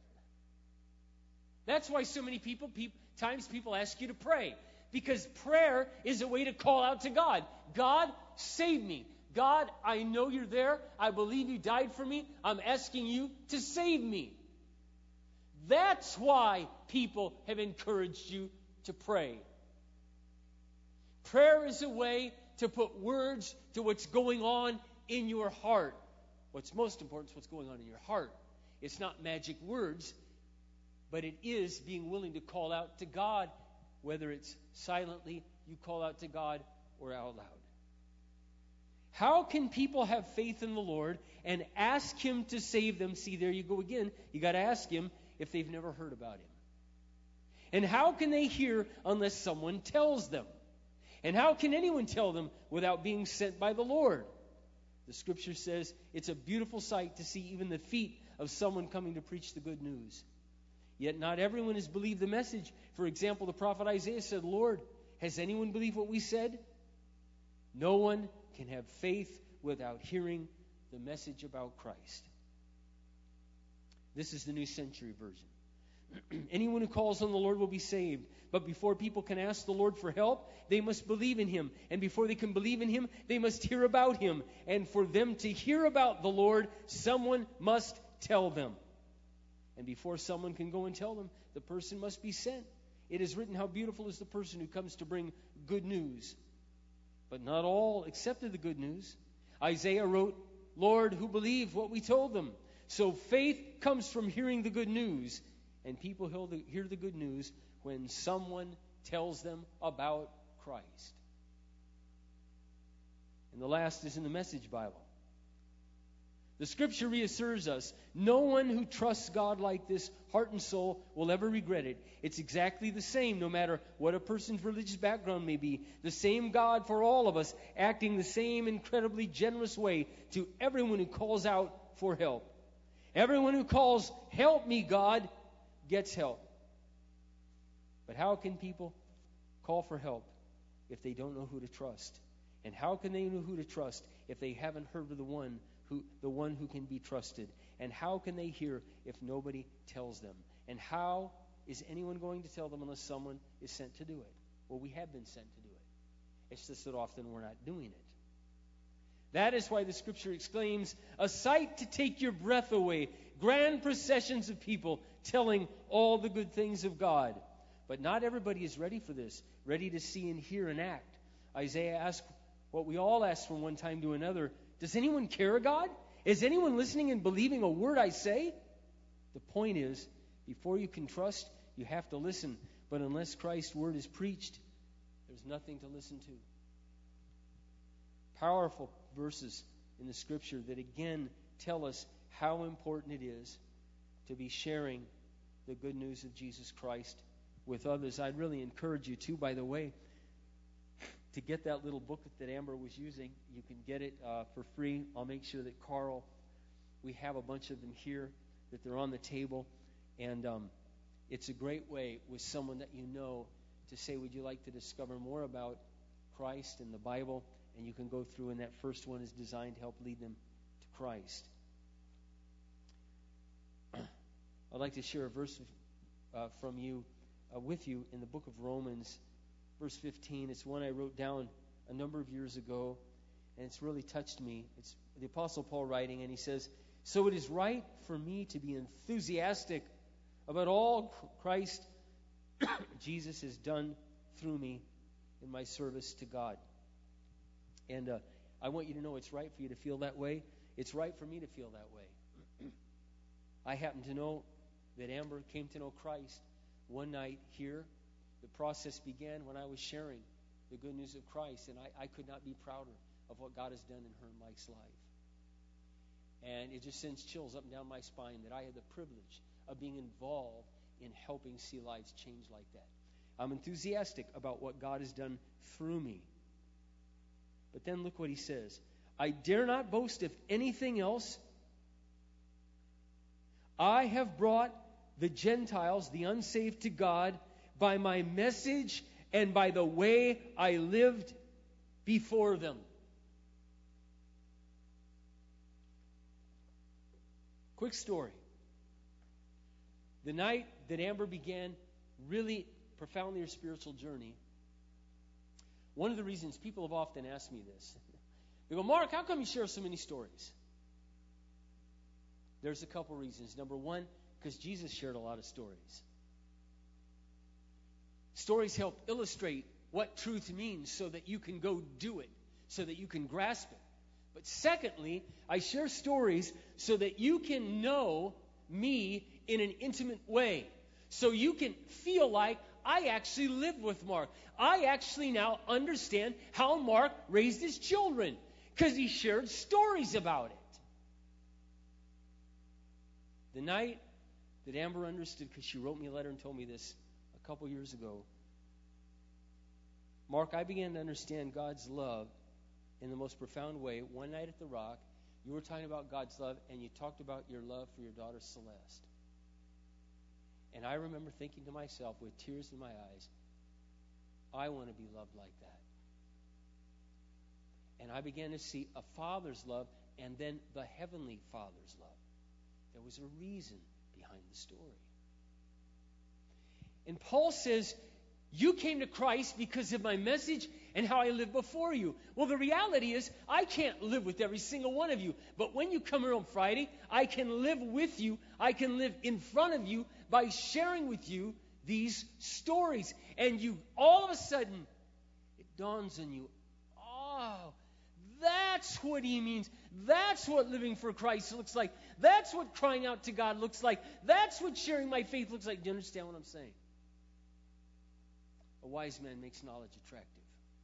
That's why so many times people ask you to pray. Because prayer is a way to call out to God. God, save me. God, I know you're there. I believe you died for me. I'm asking you to save me. That's why people have encouraged you to pray. Prayer is a way to put words to what's going on in your heart. What's most important is what's going on in your heart. It's not magic words, but it is being willing to call out to God, whether it's silently, you call out to God, or out loud. How can people have faith in the Lord and ask Him to save them? See, there you go again. You got to ask Him if they've never heard about Him. And how can they hear unless someone tells them? And how can anyone tell them without being sent by the Lord? The Scripture says it's a beautiful sight to see even the feet of someone coming to preach the good news. Yet not everyone has believed the message. For example, the prophet Isaiah said, Lord, has anyone believed what we said? No one can have faith without hearing the message about Christ. This is the New Century Version. Anyone who calls on the Lord will be saved. But before people can ask the Lord for help, they must believe in Him. And before they can believe in Him, they must hear about Him. And for them to hear about the Lord, someone must tell them. And before someone can go and tell them, the person must be sent. It is written, how beautiful is the person who comes to bring good news. But not all accepted the good news. Isaiah wrote, Lord, who believed what we told them? So faith comes from hearing the good news. And people hear the good news when someone tells them about Christ. And the last is in the Message Bible. The Scripture reassures us, no one who trusts God like this, heart and soul, will ever regret it. It's exactly the same, no matter what a person's religious background may be. The same God for all of us, acting the same incredibly generous way to everyone who calls out for help. Everyone who calls, help me, God, gets help. But how can people call for help if they don't know who to trust? And how can they know who to trust if they haven't heard of the one who can be trusted? And how can they hear if nobody tells them? And how is anyone going to tell them unless someone is sent to do it? Well, we have been sent to do it. It's just that often we're not doing it. That is why the Scripture exclaims, a sight to take your breath away, grand processions of people telling all the good things of God. But not everybody is ready for this, ready to see and hear and act. Isaiah asked what we all ask from one time to another, does anyone care, God? Is anyone listening and believing a word I say? The point is, before you can trust, you have to listen. But unless Christ's word is preached, there's nothing to listen to. Powerful verses in the Scripture that again tell us how important it is to be sharing the good news of Jesus Christ with others. I'd really encourage you to, by the way, to get that little book that Amber was using. You can get it for free. I'll make sure that Carl, we have a bunch of them here, that they're on the table. And it's a great way with someone that you know to say, would you like to discover more about Christ and the Bible? And you can go through, and that first one is designed to help lead them to Christ. I'd like to share a verse from you, with you in the book of Romans, verse 15. It's one I wrote down a number of years ago, and it's really touched me. It's the Apostle Paul writing, and he says, "So it is right for me to be enthusiastic about all Christ Jesus has done through me in my service to God." And I want you to know it's right for you to feel that way. It's right for me to feel that way. I happen to know that Amber came to know Christ one night here. The process began when I was sharing the good news of Christ, and I could not be prouder of what God has done in her and Mike's life. And it just sends chills up and down my spine that I had the privilege of being involved in helping see lives change like that. I'm enthusiastic about what God has done through me. But then look what he says. "I dare not boast of anything else. I have brought the Gentiles, the unsaved, to God by my message and by the way I lived before them." Quick story. The night that Amber began really profoundly her spiritual journey, one of the reasons people have often asked me this, they go, "Mark, how come you share so many stories?" There's a couple reasons. Number one, because Jesus shared a lot of stories. Stories help illustrate what truth means so that you can go do it, so that you can grasp it. But secondly, I share stories so that you can know me in an intimate way. So you can feel like I actually live with Mark. I actually now understand how Mark raised his children because he shared stories about it. The night that Amber understood, because she wrote me a letter and told me this a couple years ago, "Mark, I began to understand God's love in the most profound way. One night at the Rock, you were talking about God's love, and you talked about your love for your daughter Celeste. And I remember thinking to myself with tears in my eyes, I want to be loved like that." And I began to see a father's love and then the heavenly Father's love. There was a reason behind the story. And Paul says, "You came to Christ because of my message and how I lived before you." Well, the reality is, I can't live with every single one of you. But when you come here on Friday, I can live with you. I can live in front of you by sharing with you these stories. And you, all of a sudden, it dawns on you, oh, that's what he means. That's what living for Christ looks like. That's what crying out to God looks like. That's what sharing my faith looks like. Do you understand what I'm saying? A wise man makes knowledge attractive.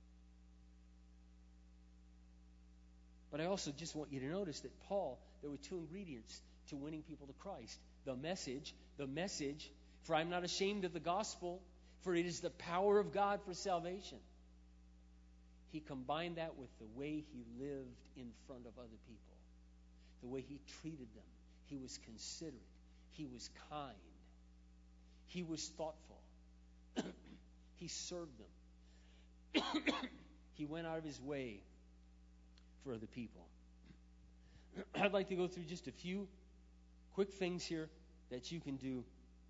But I also just want you to notice that Paul, there were two ingredients to winning people to Christ. The message, for I'm not ashamed of the gospel, for it is the power of God for salvation. He combined that with the way he lived in front of other people, the way he treated them. He was considerate. He was kind. He was thoughtful. He served them. He went out of his way for other people. I'd like to go through just a few quick things here that you can do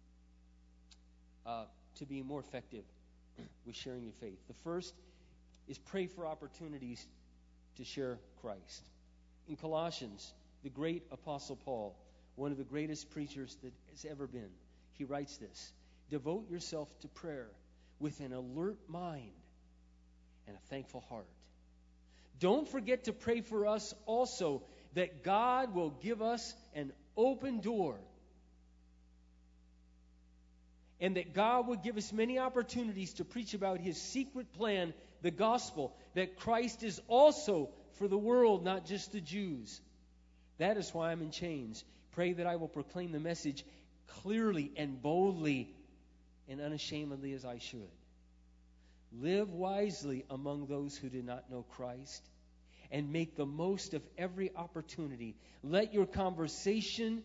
to be more effective with sharing your faith. The first is pray for opportunities to share Christ. In Colossians, the great Apostle Paul, one of the greatest preachers that has ever been, he writes this: "Devote yourself to prayer with an alert mind and a thankful heart. Don't forget to pray for us also, that God will give us an open door, and that God will give us many opportunities to preach about his secret plan, the gospel, that Christ is also for the world, not just the Jews. That is why I'm in chains. Pray that I will proclaim the message clearly and boldly and unashamedly as I should. Live wisely among those who do not know Christ, and make the most of every opportunity. Let your conversation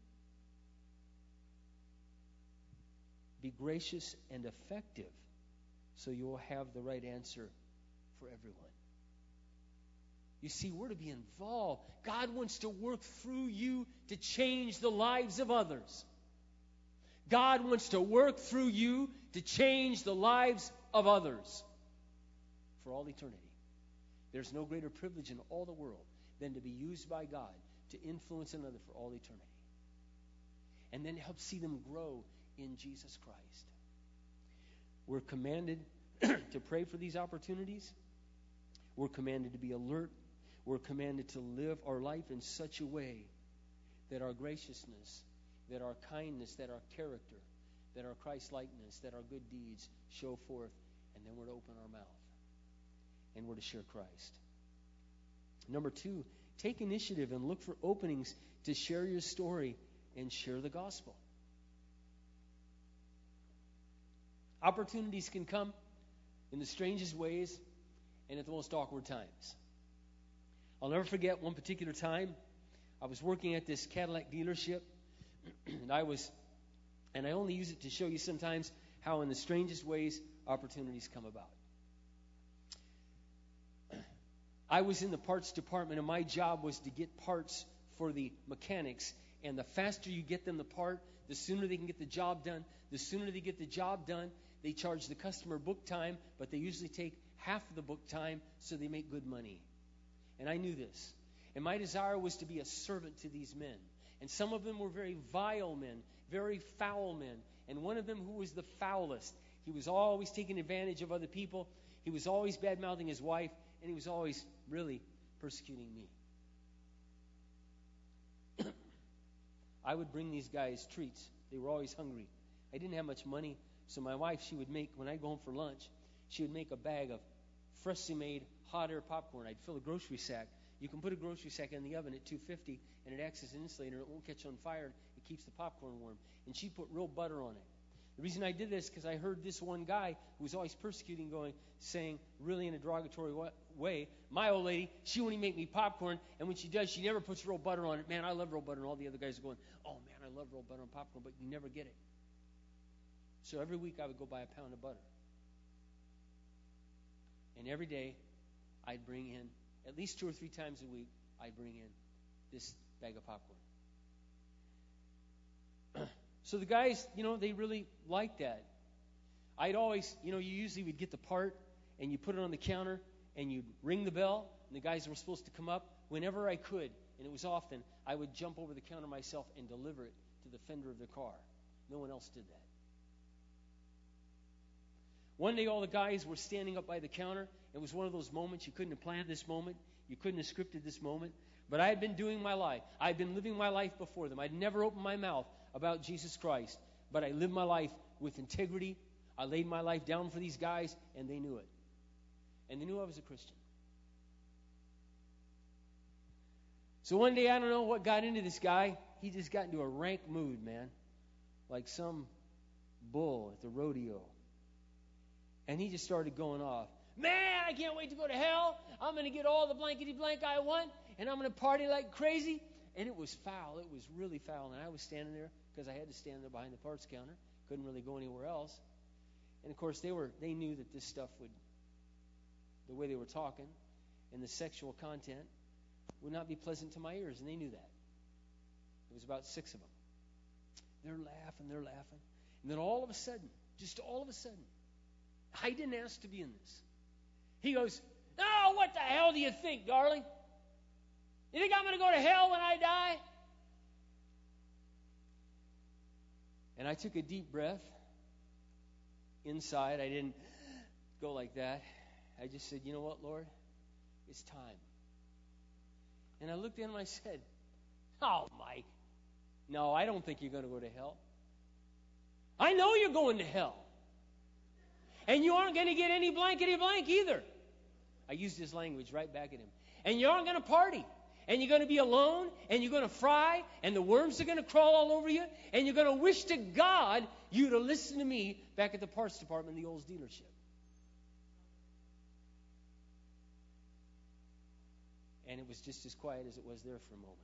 be gracious and effective, so you will have the right answer for everyone." You see, we're to be involved. God wants to work through you to change the lives of others. God wants to work through you to change the lives of others. for all eternity. There's no greater privilege in all the world than to be used by God to influence another for all eternity. And then help see them grow in Jesus Christ. We're commanded to pray for these opportunities. We're commanded to be alert. We're commanded to live our life in such a way that our graciousness, that our kindness, that our character, that our Christ-likeness, that our good deeds show forth, and then we're to open our mouth, and we're to share Christ. Number 2, take initiative and look for openings to share your story and share the gospel. Opportunities can come in the strangest ways and at the most awkward times. I'll never forget one particular time. I was working at this Cadillac dealership, and I only use it to show you sometimes how in the strangest ways opportunities come about. I was in the parts department, and my job was to get parts for the mechanics. And the faster you get them the part, the sooner they can get the job done. The sooner they get the job done, they charge the customer book time, but they usually take half of the book time, so they make good money. And I knew this. And my desire was to be a servant to these men. And some of them were very vile men, very foul men. And one of them, who was the foulest, he was always taking advantage of other people. He was always bad-mouthing his wife, and he was always really persecuting me. I would bring these guys treats. They were always hungry. I didn't have much money, so my wife, she would make, when I'd go home for lunch, she would make a bag of freshly made hot air popcorn. I'd fill a grocery sack. You can put a grocery sack in the oven at 250, and it acts as an insulator. It won't catch on fire. It keeps the popcorn warm. And she put real butter on it. The reason I did this is because I heard this one guy who was always persecuting saying really in a derogatory way, my old lady, she won't even make me popcorn, and when she does, she never puts real butter on it. Man, I love real butter. And all the other guys are going, oh, man, I love real butter on popcorn, but you never get it. So every week I would go buy a pound of butter. And every day I'd bring in, at least 2 or 3 times a week, I'd bring in this bag of popcorn. So the guys, they really liked that. I'd always, you usually would get the part, and you put it on the counter, and you'd ring the bell, and the guys were supposed to come up. Whenever I could, and it was often, I would jump over the counter myself and deliver it to the fender of their car. No one else did that. One day all the guys were standing up by the counter. It was one of those moments you couldn't have planned this moment. You couldn't have scripted this moment. But I had been doing my life. I had been living my life before them. I'd never opened my mouth about Jesus Christ. But I lived my life with integrity. I laid my life down for these guys, and they knew it. And they knew I was a Christian. So one day, I don't know what got into this guy. He just got into a rank mood, man. Like some bull at the rodeo. And he just started going off. Man, I can't wait to go to hell. I'm going to get all the blankety blank I want, and I'm going to party like crazy. And it was foul. It was really foul. And I was standing there because I had to stand there behind the parts counter. Couldn't really go anywhere else. And, of course, they knew that this stuff the way they were talking and the sexual content would not be pleasant to my ears, and they knew that. There was about 6 of them. They're laughing. And then all of a sudden, I didn't ask to be in this. He goes, oh, what the hell do you think, darling? You think I'm going to go to hell when I die? And I took a deep breath inside. I didn't go like that. I just said, you know what, Lord? It's time. And I looked at him and I said, oh, Mike, no, I don't think you're going to go to hell. I know you're going to hell. And you aren't going to get any blankety blank either. I used his language right back at him. And you aren't going to party. And you're going to be alone. And you're going to fry. And the worms are going to crawl all over you. And you're going to wish to God you to listen to me back at the parts department in the Olds dealership. And it was just as quiet as it was there for a moment.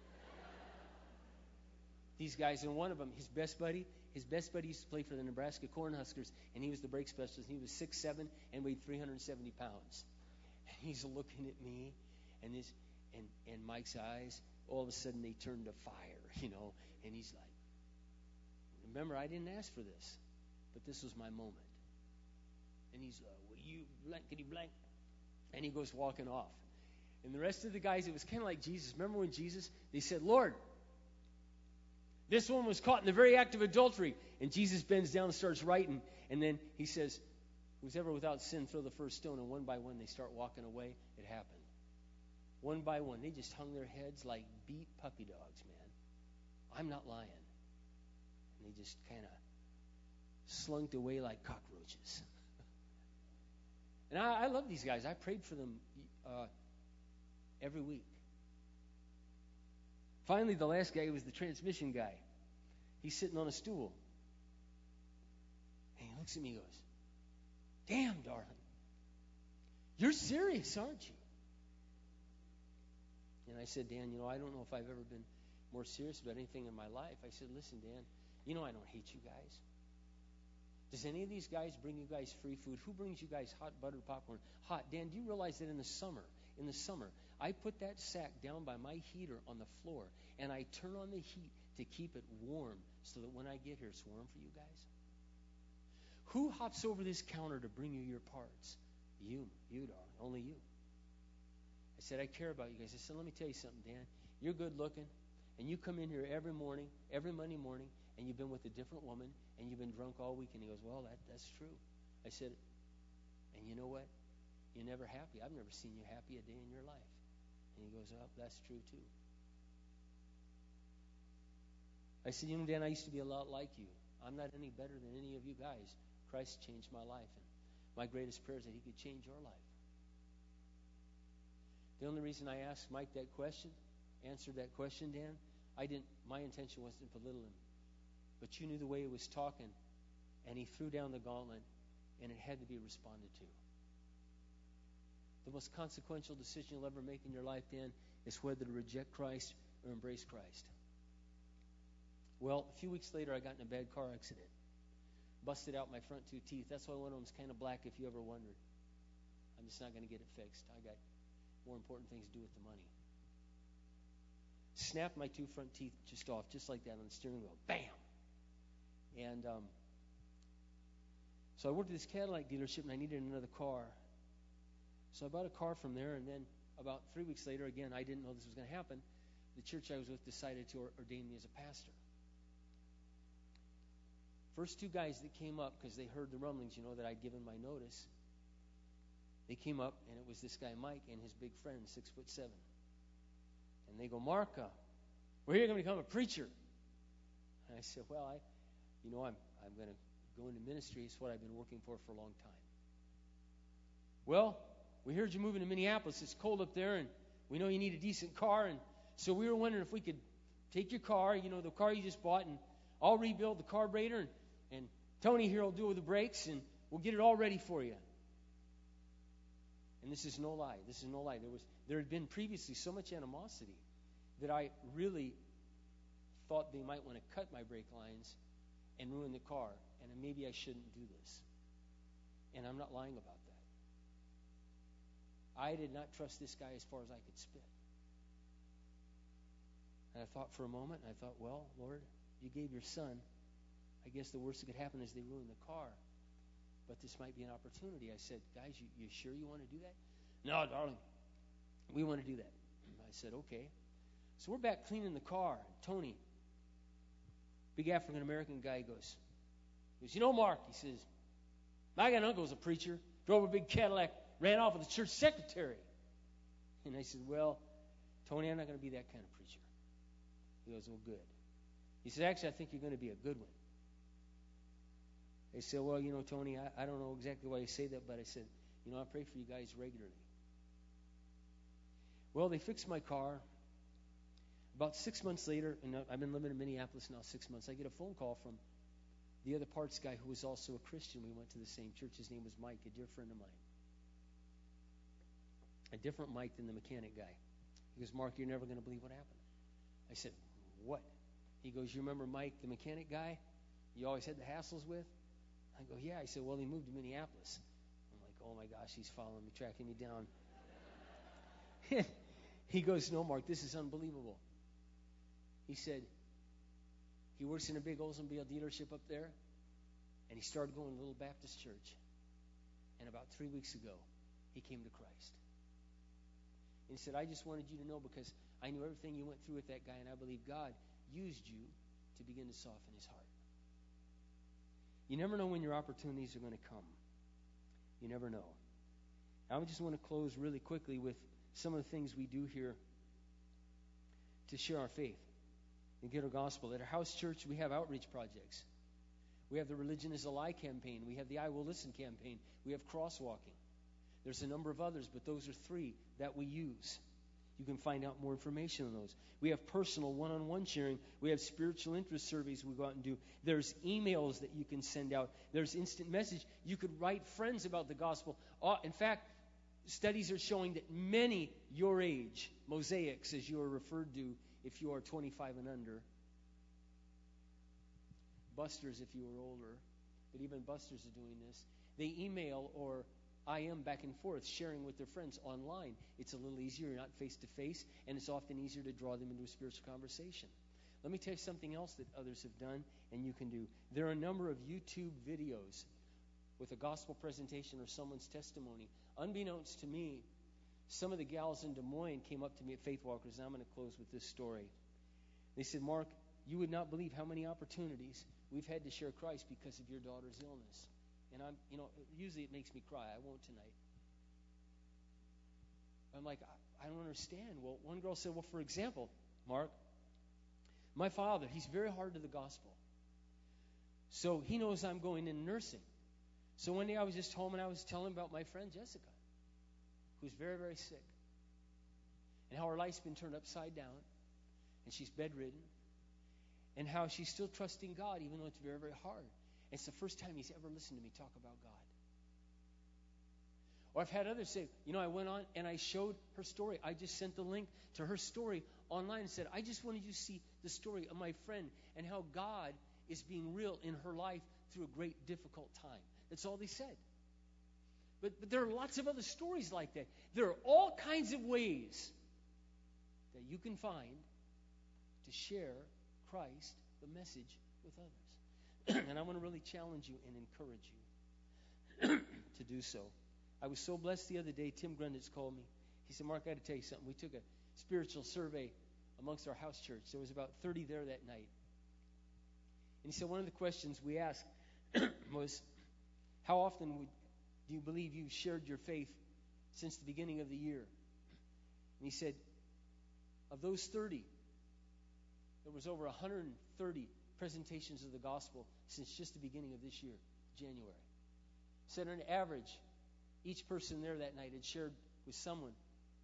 These guys, and one of them, his best buddy used to play for the Nebraska Cornhuskers, and he was the brake specialist. He was 6'7" and weighed 370 pounds. And he's looking at me, and Mike's eyes, all of a sudden they turned to fire, and he's like, remember, I didn't ask for this, but this was my moment. And he's like, well, you blankety blank, And he goes walking off. And the rest of the guys, it was kind of like Jesus. Remember when Jesus, they said, Lord, this one was caught in the very act of adultery. And Jesus bends down and starts writing. And then he says, who's ever without sin, throw the first stone. And one by one, they start walking away. It happened. One by one, they just hung their heads like beat puppy dogs, man. I'm not lying. And they just kind of slunk away like cockroaches. And I love these guys. I prayed for them every week. Finally, the last guy was the transmission guy. He's sitting on a stool. And he looks at me and goes, damn, darling, you're serious, aren't you? And I said, Dan, I don't know if I've ever been more serious about anything in my life. I said, listen, Dan, I don't hate you guys. Does any of these guys bring you guys free food? Who brings you guys hot buttered popcorn? Hot. Dan, do you realize that in the summer, I put that sack down by my heater on the floor, and I turn on the heat to keep it warm so that when I get here, it's warm for you guys? Who hops over this counter to bring you your parts? You, darling, only you. I said, I care about you guys. I said, let me tell you something, Dan. You're good looking, and you come in here every morning, every Monday morning, and you've been with a different woman, and you've been drunk all week. And he goes, well, that's true. I said, and you know what? You're never happy. I've never seen you happy a day in your life. And he goes, oh, that's true too. I said, Dan, I used to be a lot like you. I'm not any better than any of you guys. Christ changed my life, and my greatest prayer is that he could change your life. The only reason I asked Mike that question, answered that question, Dan, my intention wasn't to belittle him. But you knew the way he was talking, and he threw down the gauntlet, and it had to be responded to. The most consequential decision you'll ever make in your life, Dan, is whether to reject Christ or embrace Christ. Well, a few weeks later, I got in a bad car accident. Busted out my front 2 teeth. That's why one of them's kind of black, if you ever wondered. I'm just not going to get it fixed. I got more important things to do with the money. Snapped my 2 front teeth just off, just like that on the steering wheel. Bam! And so I worked at this Cadillac dealership, and I needed another car. So I bought a car from there, and then about 3 weeks later, again, I didn't know this was going to happen. The church I was with decided to ordain me as a pastor. First 2 guys that came up, because they heard the rumblings, that I'd given my notice, they came up, and it was this guy Mike and his big friend, 6'7". And they go, Mark, we're here going to become a preacher. And I said, well, I'm going to go into ministry. It's what I've been working for a long time. Well, we heard you're moving to Minneapolis. It's cold up there, and we know you need a decent car. And so we were wondering if we could take your car, the car you just bought, and I'll rebuild the carburetor, and Tony here will do the brakes, and we'll get it all ready for you. And this is no lie. There had been previously so much animosity that I really thought they might want to cut my brake lines and ruin the car, and maybe I shouldn't do this. And I'm not lying about that. I did not trust this guy as far as I could spit. And I thought for a moment, and I thought, well, Lord, you gave your son. I guess the worst that could happen is they ruin the car. But this might be an opportunity. I said, guys, you sure you want to do that? No, darling, we want to do that. And I said, okay. So we're back cleaning the car. And Tony, big African-American guy, goes, Mark, he says, my uncle's a preacher, drove a big Cadillac, ran off with the church secretary. And I said, well, Tony, I'm not going to be that kind of preacher. He goes, well, good. He said, actually, I think you're going to be a good one. I said, well, Tony, I don't know exactly why you say that, but I said, I pray for you guys regularly. Well, they fixed my car. About 6 months later, and I've been living in Minneapolis now 6 months, I get a phone call from the other parts guy who was also a Christian. We went to the same church. His name was Mike, a dear friend of mine. A different Mike than the mechanic guy. He goes, Mark, you're never going to believe what happened. I said, what? He goes, you remember Mike, the mechanic guy you always had the hassles with? I go, yeah. He said, well, he moved to Minneapolis. I'm like, oh, my gosh, he's following me, tracking me down. He goes, no, Mark, this is unbelievable. He said, he works in a big Oldsmobile dealership up there, and he started going to a little Baptist church. And about 3 weeks ago, he came to Christ. And he said, I just wanted you to know because I knew everything you went through with that guy, and I believe God used you to begin to soften his heart. You never know when your opportunities are going to come. You never know. I just want to close really quickly with some of the things we do here to share our faith and get our gospel. At our house church, we have outreach projects. We have the Religion is a Lie campaign. We have the I Will Listen campaign. We have crosswalking. There's a number of others, but those are 3 that we use. You can find out more information on those. We have personal one-on-one sharing. We have spiritual interest surveys we go out and do. There's emails that you can send out. There's instant message. You could write friends about the gospel. In fact, studies are showing that many your age, mosaics as you are referred to if you are 25 and under, busters if you are older, but even busters are doing this, they email or IM back and forth, sharing with their friends online. It's a little easier, you're not face-to-face, and it's often easier to draw them into a spiritual conversation. Let me tell you something else that others have done and you can do. There are a number of YouTube videos with a gospel presentation or someone's testimony. Unbeknownst to me, some of the gals in Des Moines came up to me at Faith Walkers, and I'm going to close with this story. They said, Mark, you would not believe how many opportunities we've had to share Christ because of your daughter's illness. And usually it makes me cry. I won't tonight. I'm like, I don't understand. Well, one girl said, well, for example, Mark, my father, he's very hard to the gospel. So he knows I'm going into nursing. So one day I was just home and I was telling him about my friend Jessica, who's very, very sick, and how her life's been turned upside down, and she's bedridden, and how she's still trusting God even though it's very, very hard. It's the first time he's ever listened to me talk about God. Or I've had others say, I went on and I showed her story. I just sent the link to her story online and said, I just wanted you to see the story of my friend and how God is being real in her life through a great difficult time. That's all they said. But there are lots of other stories like that. There are all kinds of ways that you can find to share Christ, the message, with others. And I want to really challenge you and encourage you to do so. I was so blessed the other day. Tim Grunditz called me. He said, Mark, I got to tell you something. We took a spiritual survey amongst our house church. There was about 30 there that night. And he said, one of the questions we asked was, how often do you believe you've shared your faith since the beginning of the year? And he said, of those 30, there was over 130 presentations of the gospel since just the beginning of this year, January. Said on average, each person there that night had shared with someone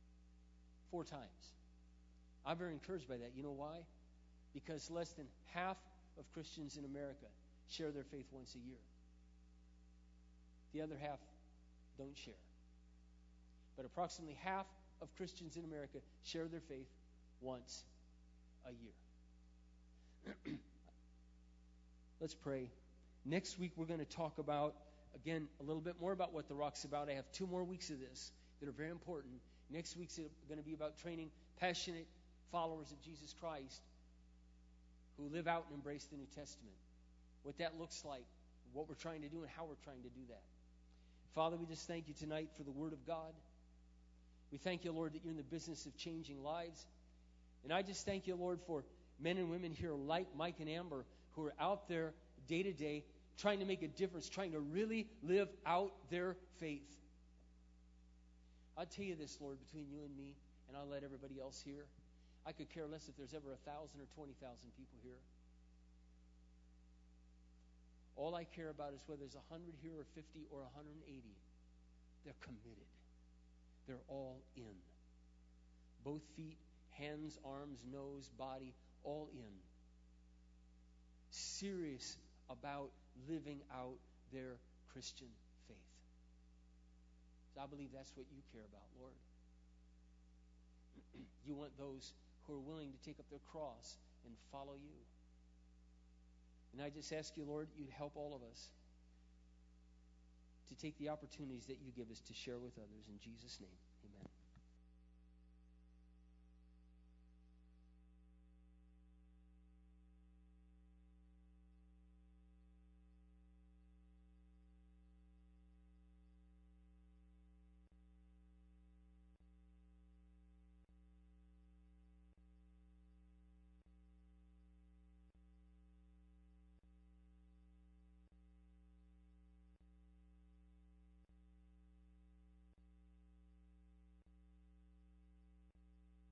4 times. I'm very encouraged by that. You know why? Because less than half of Christians in America share their faith once a year. The other half don't share. But approximately half of Christians in America share their faith once a year. Let's pray. Next week we're going to talk about, again, a little bit more about what the Rock's about. I have 2 more weeks of this that are very important. Next week's going to be about training passionate followers of Jesus Christ who live out and embrace the New Testament. What that looks like, what we're trying to do, and how we're trying to do that. Father, we just thank you tonight for the Word of God. We thank you, Lord, that you're in the business of changing lives. And I just thank you, Lord, for men and women here like Mike and Amber who are out there day to day trying to make a difference, trying to really live out their faith. I'll tell you this, Lord, between you and me, and I'll let everybody else hear. I could care less if there's ever 1,000 or 20,000 people here. All I care about is whether there's 100 here or 50 or 180. They're committed. They're all in. Both feet, hands, arms, nose, body, all in. Serious about living out their Christian faith. So I believe that's what you care about, Lord. You want those who are willing to take up their cross and follow you. And I just ask you, Lord, you'd help all of us to take the opportunities that you give us to share with others in Jesus' name.